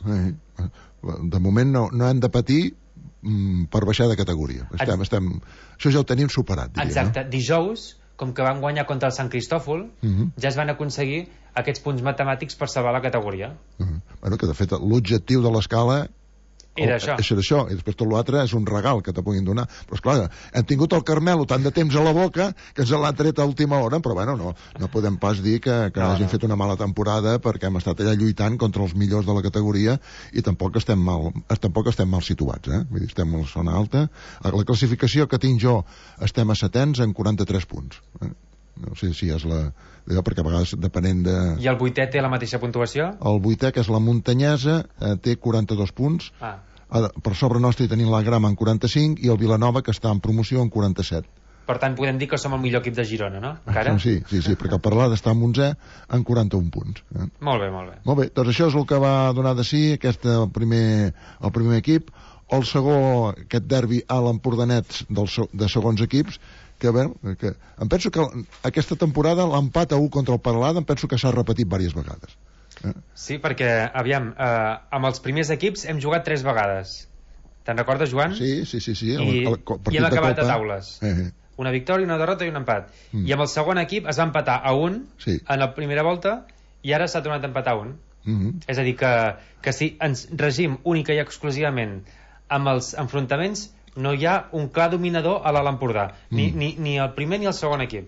De moment no hem de patir per baixar de categoria. Això ja ho tenim superat, diria. Exacte, dijous, com que van guanyar contra el Sant Cristòfol, ja es van aconseguir aquests punts matemàtics per salvar la categoria. Bueno, que de fet l'objectiu de l'Escala era això. I després tot l'altre és un regal que te puguin donar. Però esclar, hem tingut el Carmelo tant de temps a la boca que ens l'ha tret a última hora, però bueno, no podem pas dir que hagin fet una mala temporada, perquè hem estat allà lluitant contra els millors de la categoria i tampoc estem mal situats, Vull dir, estem a la zona alta. A la classificació que tinc jo estem a setens en 43 punts. No sé si és perquè a vegades depenent de... I el vuitè té la mateixa puntuació? El vuitè, que és la Muntanyesa, té 42 punts. Per sobre nostre tenim la Grama en 45 i el Vilanova, que està en promoció, en 47. Per tant, podem dir que som el millor equip de Girona, no? Encara? Sí, perquè el Paralada està en 11 en 41 punts. Molt bé, molt bé. Molt bé, doncs això és el que va donar de si el primer equip. El segon, aquest derbi a l'Empordanets de segons equips, que em penso que aquesta temporada l'empat a 1 contra el Paralada em penso que s'ha repetit diverses vegades. Sí, perquè, aviam, amb els primers equips hem jugat 3 vegades. Te'n recordes, Joan? Sí. I hem acabat a taules. Una victòria, una derrota i un empat. I amb el segon equip es va empatar a 1 en la primera volta i ara s'ha tornat a empatar a 1. És a dir, que si ens regim única i exclusivament amb els enfrontaments, no hi ha un clar dominador a l'Alt Empordà, ni el primer ni el segon equip.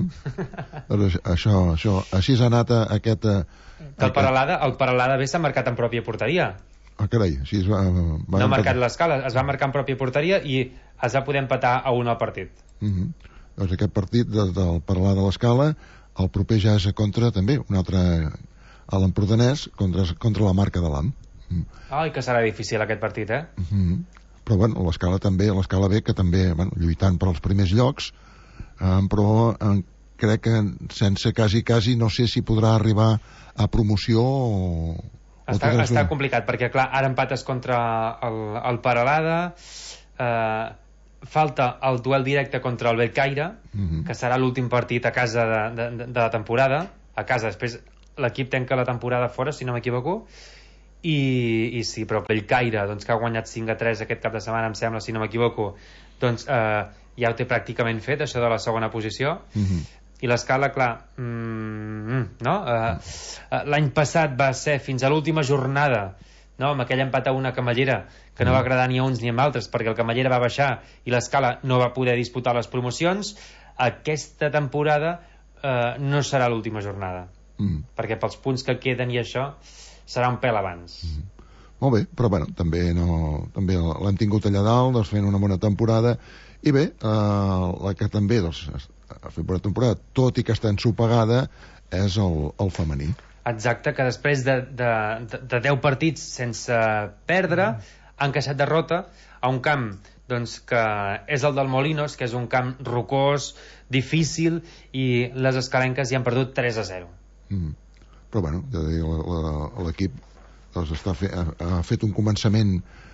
Això, així s'ha anat aquest... El Paralada bé s'ha marcat en pròpia porteria. Carai, així es va... No ha marcat l'Escala, es va marcar en pròpia porteria i es va poder empatar a 1 al partit. Doncs aquest partit del Paralada de l'Escala, el proper ja és contra també un altre a l'Empordanès, contra la Marca de l'Am. Ai, que serà difícil aquest partit, Però bueno, l'Escala també, l'Escala B, que també lluitant per als primers llocs, però crec que sense quasi no sé si podrà arribar a promoció o... Està complicat, perquè clar, ara empates contra el Paralada, falta el duel directe contra el Bellcaire, que serà l'últim partit a casa de la temporada, a casa, després l'equip tanca la temporada fora, si no m'equivoco, i sí, però Bellcaire, doncs, que ha guanyat 5-3 aquest cap de setmana, em sembla, si no m'equivoco, doncs ja ho té pràcticament fet, això de la segona posició. I l'Escala, clar, no? L'any passat va ser fins a l'última jornada, no? Amb aquell empat a 1 a Camallera, que no va agradar ni a uns ni a altres, perquè el Camallera va baixar i l'Escala no va poder disputar les promocions. Aquesta temporada no serà l'última jornada, perquè pels punts que queden i això serà un pèl abans. Molt bé, però bueno, també l'hem tingut allà dalt, doncs, fent una bona temporada, i bé, la que també ha fet bona temporada, tot i que està ensopegada, és el femení. Exacte, que després de 10 partits sense perdre, han queixat derrota a un camp doncs, que és el del Molinos, que és un camp rocós, difícil, i les escalenques hi han perdut 3-0. Però bueno, l'equip doncs, ha fet un començament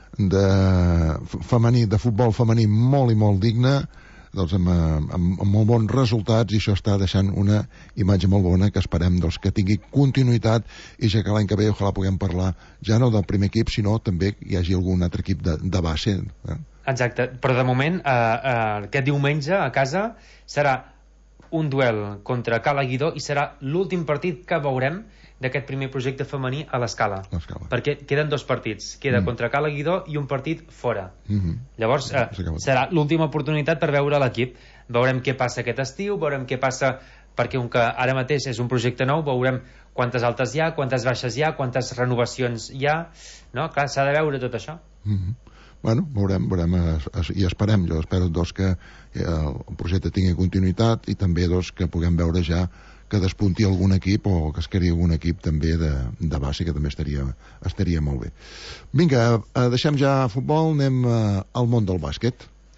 de futbol femení molt i molt digne, doncs, amb molt bons resultats, i això està deixant una imatge molt bona que esperem doncs, que tingui continuïtat, i ja que l'any que ve ojalà puguem parlar ja no del primer equip, sinó també que hi hagi algun altre equip de base. Exacte, però de moment aquest diumenge a casa serà un duel contra Cala Guidó i serà l'últim partit que veurem d'aquest primer projecte femení a l'Escala, perquè queden 2 partits, queda contra Cala Guidó i un partit fora. Llavors serà l'última oportunitat per veure l'equip, veurem què passa aquest estiu, veurem què passa, perquè com que ara mateix és un projecte nou, veurem quantes altes hi ha, quantes baixes hi ha, quantes renovacions hi ha, no? Clar, s'ha de veure tot això. Bueno, veurem i esperem, jo espero doncs, que el projecte tingui continuïtat i també doncs, que puguem veure ja que despunti algun equip o que es creï algun equip també de base, que també estaria molt bé. Vinga, deixem ja futbol, anem al món del bàsquet.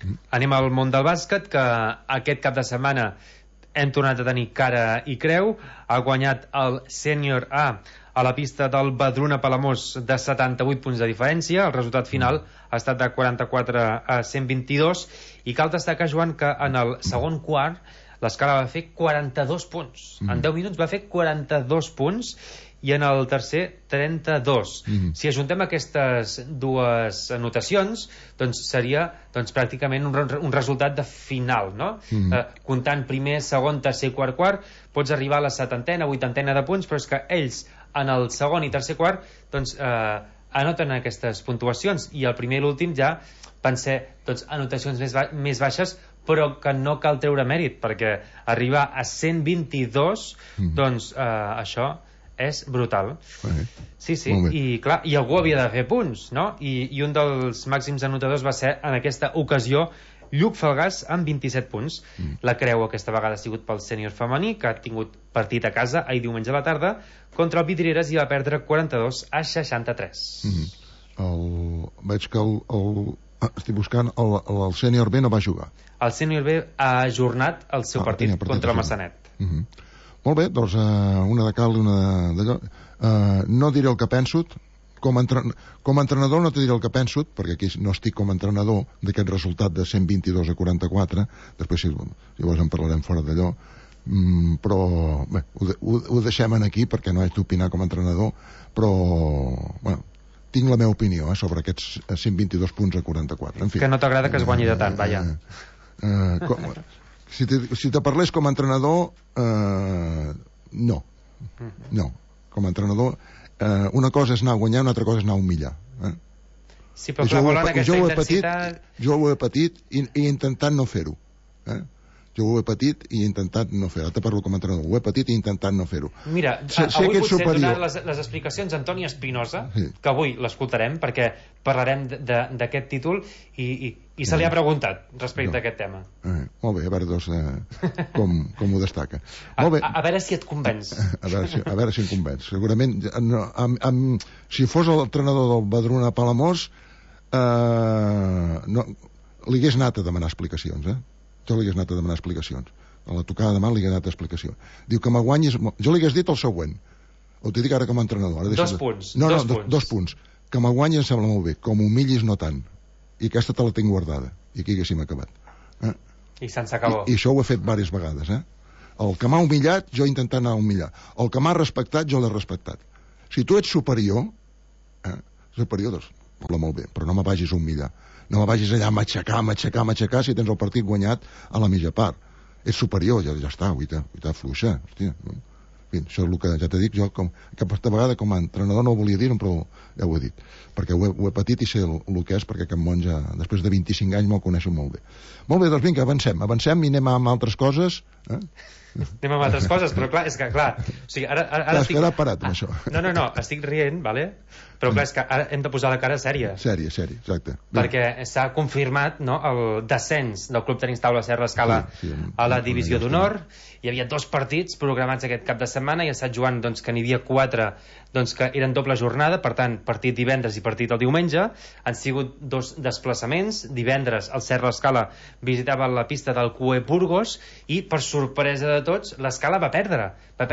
Anem al món del bàsquet, que aquest cap de setmana hem tornat a tenir cara i creu. Ha guanyat el Sènior A a la pista del Badruna Palamós de 78 punts de diferència. El resultat final ha estat de 44 a 122, i cal destacar, Joan, que en el segon quart l'Escala va fer 42 punts. En 10 minuts va fer 42 punts, i en el tercer 32. Si ajuntem aquestes dues anotacions, doncs seria pràcticament un resultat de final, no? Comptant primer, segon, tercer, quart, pots arribar a la 70ena, 80ena de punts, però és que ells en el segon i tercer quart anoten aquestes puntuacions, i el primer i l'últim ja van ser anotacions més baixes, però que no cal treure mèrit, perquè arribar a 122, doncs això és brutal. Sí, i clar, i algú havia de fer punts, no? I un dels màxims anotadors va ser en aquesta ocasió Lluc Falgàs amb 27 punts. La creu aquesta vegada ha sigut pel sènior femení, que ha tingut partit a casa ahir diumenge a la tarda contra el Vidrieres i va perdre 42 a 63. Veig que estic buscant el sènior B no va jugar. El sènior B ha ajornat el seu partit contra el Massanet. Molt bé, doncs una de cal i una d'allò. No diré el que penso. Com a entrenador no te diré el que penso, perquè aquí no estic com a entrenador d'aquest resultat de 122 a 44. Després, si llavors en parlarem fora d'allò. Però bé, ho deixem aquí perquè no haig d'opinar com a entrenador, però bueno, tinc la meva opinió sobre aquests 122 punts a 44. En fi, que no t'agrada que es guanyi de tant, vaja. Si te parlés com a entrenador, no, com a entrenador una cosa és anar a guanyar, una altra cosa és anar a humillar. Sí, però clar, volen aquesta intensitat... Jo ho he patit i he intentat no fer-ho. Jo ho he patit i he intentat no fer-ho. Ara te parlo com a entrenador. Ho he patit i he intentat no fer-ho. Mira, avui potser donar les explicacions d'Antoni Espinosa, que avui l'escoltarem, perquè parlarem d'aquest títol, i se li ha preguntat respecte a aquest tema. Molt bé, a veure com ho destaca. A veure si et convenç. A veure si em convenç. Segurament, si fos l'entrenador del Badruna Palamós, li hagués anat a demanar explicacions, Jo li hagués anat a demanar explicacions. A la tocada de mà li hagués anat a explicació. Diu que m'aguanyis... Jo li hagués dit el següent. Ho t'he dit ara com a entrenador. 2 punts. No, 2 punts. Que m'aguanyis em sembla molt bé. Com humillis no tant. I aquesta te la tinc guardada. I aquí haguéssim acabat. I sense acabó. I això ho he fet diverses vegades. El que m'ha humillat, jo he intentat anar a humillar. El que m'ha respectat, jo l'he respectat. Si tu ets superior, doncs, parla molt bé, però no me vagis a humillar. No me vagis allà a matxacar si tens el partit guanyat a la mitja part. Ets superior, ja està, guita fluixa. Hòstia. En fi, això és el que ja t'he dit. Jo, aquesta vegada, com a entrenador, no ho volia dir, però ja ho he dit. Perquè ho he patit i sé el que és, perquè aquest monja, després de 25 anys, me'l coneixo molt bé. Molt bé, doncs vinga, avancem i anem amb altres coses. Anem amb altres coses, però clar, és que clar... O sigui, ara has quedat parat amb això. No, estic rient, vale? Però clar, és que ara hem de posar la cara sèria. Sèria, exacte. Perquè s'ha confirmat el descens del Club Tenis Taula Serra Escala a la Divisió d'Honor. Hi havia 2 partits programats aquest cap de setmana i a Sant Joan que n'hi havia 4 que eren doble jornada, per tant, partit divendres i partit el diumenge. Han sigut 2 desplaçaments. Divendres el Serra Escala visitava la pista del CUE Burgos i, per sorpresa de tots, l'Escala va perdre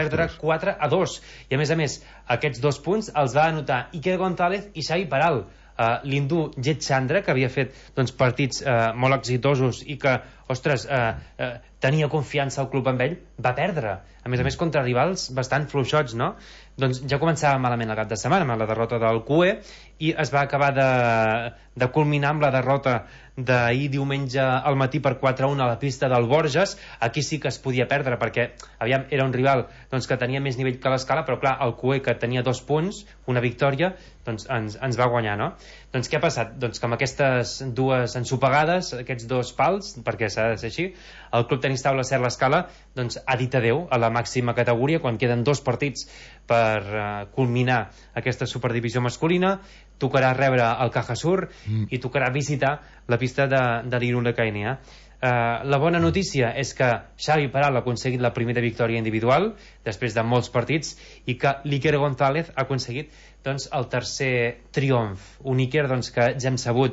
4-2, i a més aquests 2 punts els va anotar Iker González i Xavi Peral. L'hindú Jet Chandra, que havia fet partits molt exitosos i que, ostres, tenia confiança al club amb ell, va perdre, a més contra rivals bastant fluixots, no? Doncs ja començava malament el cap de setmana amb la derrota del CUE i es va acabar de culminar amb la derrota d'ahir diumenge al matí per 4-1 a la pista del Borges. Aquí sí que es podia perdre perquè era un rival que tenia més nivell que l'Escala, però clar, el CUE, que tenia 2 punts, una victòria, doncs ens va guanyar, no? Doncs què ha passat? Doncs que amb aquestes 2 ensopegades, aquests 2 pals, perquè s'ha de ser així, el Club Tenis Taula Serra Escala ha dit adeu a la màxima categoria quan queden 2 partits per culminar aquesta superdivisió masculina. Tocarà rebre el Cajasur i tocarà visitar la pista de l'Irun Cainea. La bona notícia és que Xavi Peral ha aconseguit la primera victòria individual després de molts partits i que l'Iker González ha aconseguit el tercer triomf. Un Iker que ja hem sabut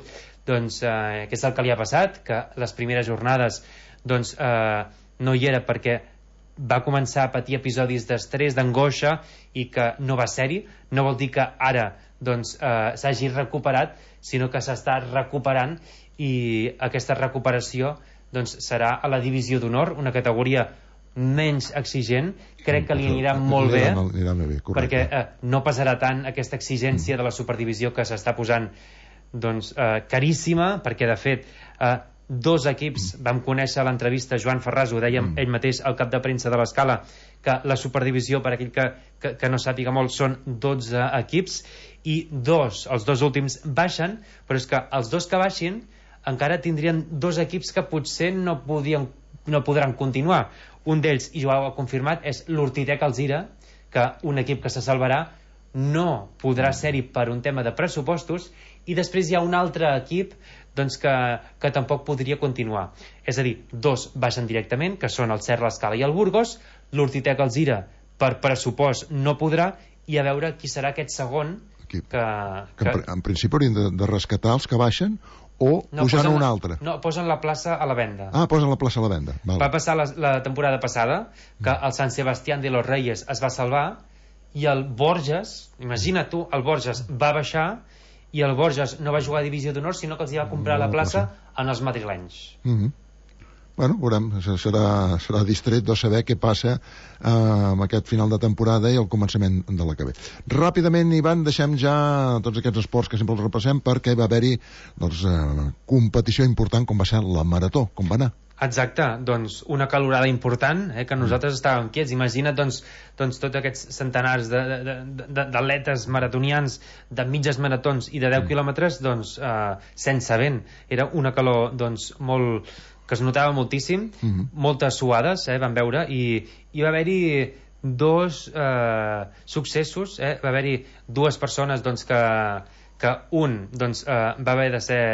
doncs, què és el que li ha passat, que les primeres jornades doncs, no hi era perquè va començar a patir episodis d'estrès, d'angoixa, i que no va ser-hi. No vol dir que ara doncs, s'hagi recuperat, sinó que s'està recuperant, i aquesta recuperació doncs, serà a la divisió d'honor, una categoria menys exigent. Crec que li anirà molt bé, perquè no pesarà tant aquesta exigència de la superdivisió que s'està posant doncs, caríssima, perquè de fet dos equips, vam conèixer a l'entrevista Joan Ferraz, ho dèiem ell mateix al cap de premsa de l'Escala, que la superdivisió, per aquell que no sàpiga molt, són 12 equips, i els dos últims baixen, però és que els dos que baixin encara tindrien dos equips que potser no podran continuar. Un d'ells, i jo ho ha confirmat, és l'Hortitec Alzira, que un equip que se salvarà no podrà ser-hi per un tema de pressupostos, i després hi ha un altre equip doncs, que tampoc podria continuar. És a dir, dos baixen directament, que són el Serra, l'Escala i el Burgos. L'Hortitec Alzira per pressupost no podrà, i a veure qui serà aquest segon que en principi haurien de rescatar els que baixen o pujar a un altre. No, posen la plaça a la venda. Posen la plaça a la venda. Val. Va passar la temporada passada que el San Sebastián de los Reyes es va salvar, i el Borges, imagina't tu, el Borges va baixar, i el Borges no va jugar a divisió d'honor, sinó que els va comprar la plaça en els madrilenys. Bueno, veurem, serà distret de saber què passa amb aquest final de temporada i el començament de la que ve. Ràpidament, Ivan, deixem ja tots aquests esports que sempre els repassem, perquè va haver-hi competició important com va ser la marató. Com va anar? Exacte, doncs una calorada important, que nosaltres estàvem quiets. Imagina't doncs tots aquests centenars d'atletes maratonians, de mitges maratons i de 10 quilòmetres doncs, sense vent. Era una calor doncs, molt que es notava moltíssim, moltes suades van veure, i va haver-hi dos successos, va haver-hi dues persones doncs, que un doncs, va haver de ser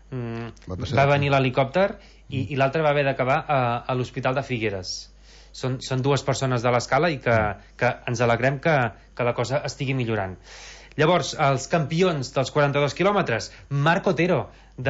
va venir l'helicòpter, i l'altre va haver d'acabar a l'Hospital de Figueres. Són dues persones de l'Escala, i que ens alegrem que la cosa estigui millorant. Llavors, els campions dels 42 quilòmetres, Marc Otero,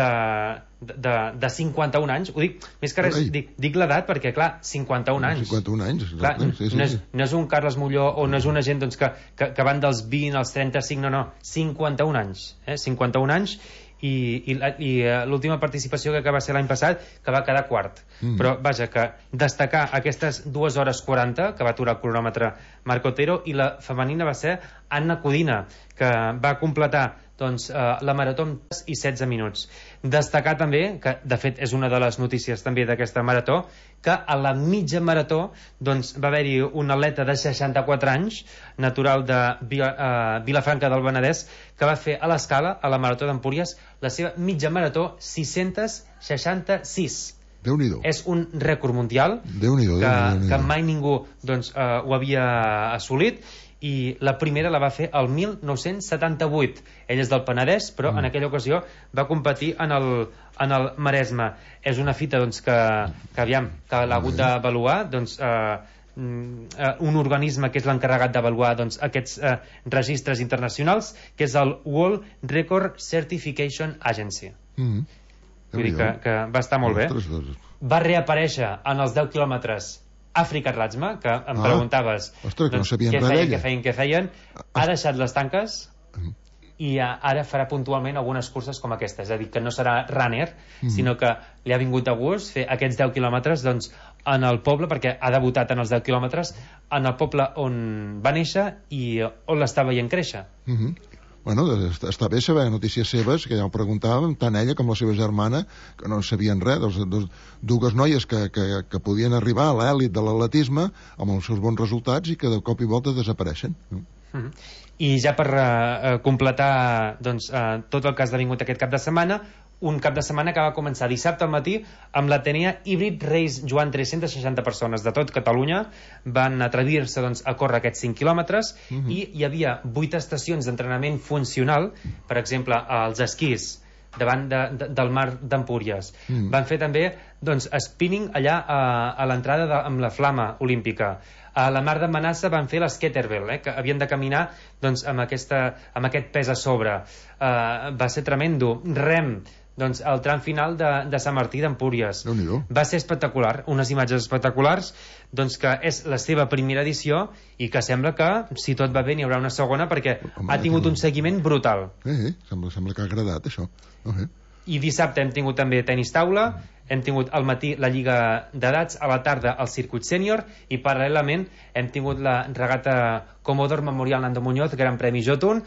de 51 anys, ho dic, més que res, dic l'edat perquè, clar, 51 anys. 51 anys, clar, no és un Carles Molló o no és una gent doncs, que van dels 20 als 35, no, 51 anys. 51 anys, i l'última participació que va ser l'any passat, que va quedar quart. Però vaja, que destacar aquestes 2 hores 40 que va aturar el cronòmetre Marc Otero, i la femenina va ser Anna Codina, que va completar doncs, la marató en 3 i 16 minuts. Destacar també, que de fet és una de les notícies també d'aquesta marató, que a la mitja marató doncs, va haver-hi un atleta de 64 anys, natural de Vilafranca del Penedès, que va fer a l'Escala, a la marató d'Empúries, la seva mitja marató 666. Déu-n'hi-do. És un rècord mundial que mai ningú doncs, ho havia assolit, i la primera la va fer el 1978. Ell és del Penedès, però en aquella ocasió va competir en el Maresme. És una fita doncs, que l'ha hagut d'avaluar doncs, un organisme que és l'encarregat d'avaluar doncs, aquests registres internacionals, que és el World Record Certification Agency. Vull dir que va estar molt bé. Va reaparèixer en els 10 quilòmetres Àfrica Ratma, que em preguntaves què feien, ha deixat les tanques i ara farà puntualment algunes curses com aquesta, és a dir, que no serà runner, sinó que li ha vingut de gust fer aquests 10 quilòmetres doncs, en el poble, perquè ha debutat en els 10 quilòmetres en el poble on va néixer i on l'està veient créixer. Bueno, està bé saber notícies seves, que ja ho preguntàvem, tant ella com la seva germana, que no sabien res, dues noies que podien arribar a l'èlit de l'atletisme amb els seus bons resultats i que de cop i volta desapareixen. I ja per completar doncs, tot el que ha esdevingut aquest cap de setmana, un cap de setmana que va començar dissabte al matí amb l'Atenea Hybrid Race Joan 360 persones de tot Catalunya van atrevir-se doncs, a córrer aquests 5 quilòmetres i hi havia 8 estacions d'entrenament funcional, per exemple els esquís davant del mar d'Empúries. Van fer també doncs, spinning allà a l'entrada amb la flama olímpica. A la mar de Manassa van fer l'Sketerbell, que havien de caminar doncs, amb aquest pes a sobre. Va ser tremendo. Rem doncs, el tram final de Sant Martí d'Empúries. Va ser espectacular, unes imatges espectaculars, doncs que és la seva primera edició i que sembla que, si tot va bé, n'hi haurà una segona perquè ha tingut un seguiment brutal. Sembla que ha agradat, això. I dissabte hem tingut també tenis taula, hem tingut al matí la Lliga d'Edats, a la tarda el circuit sènior i paral·lelament hem tingut la regata Comodor Memorial Nando Muñoz, Gran Premi Jotun,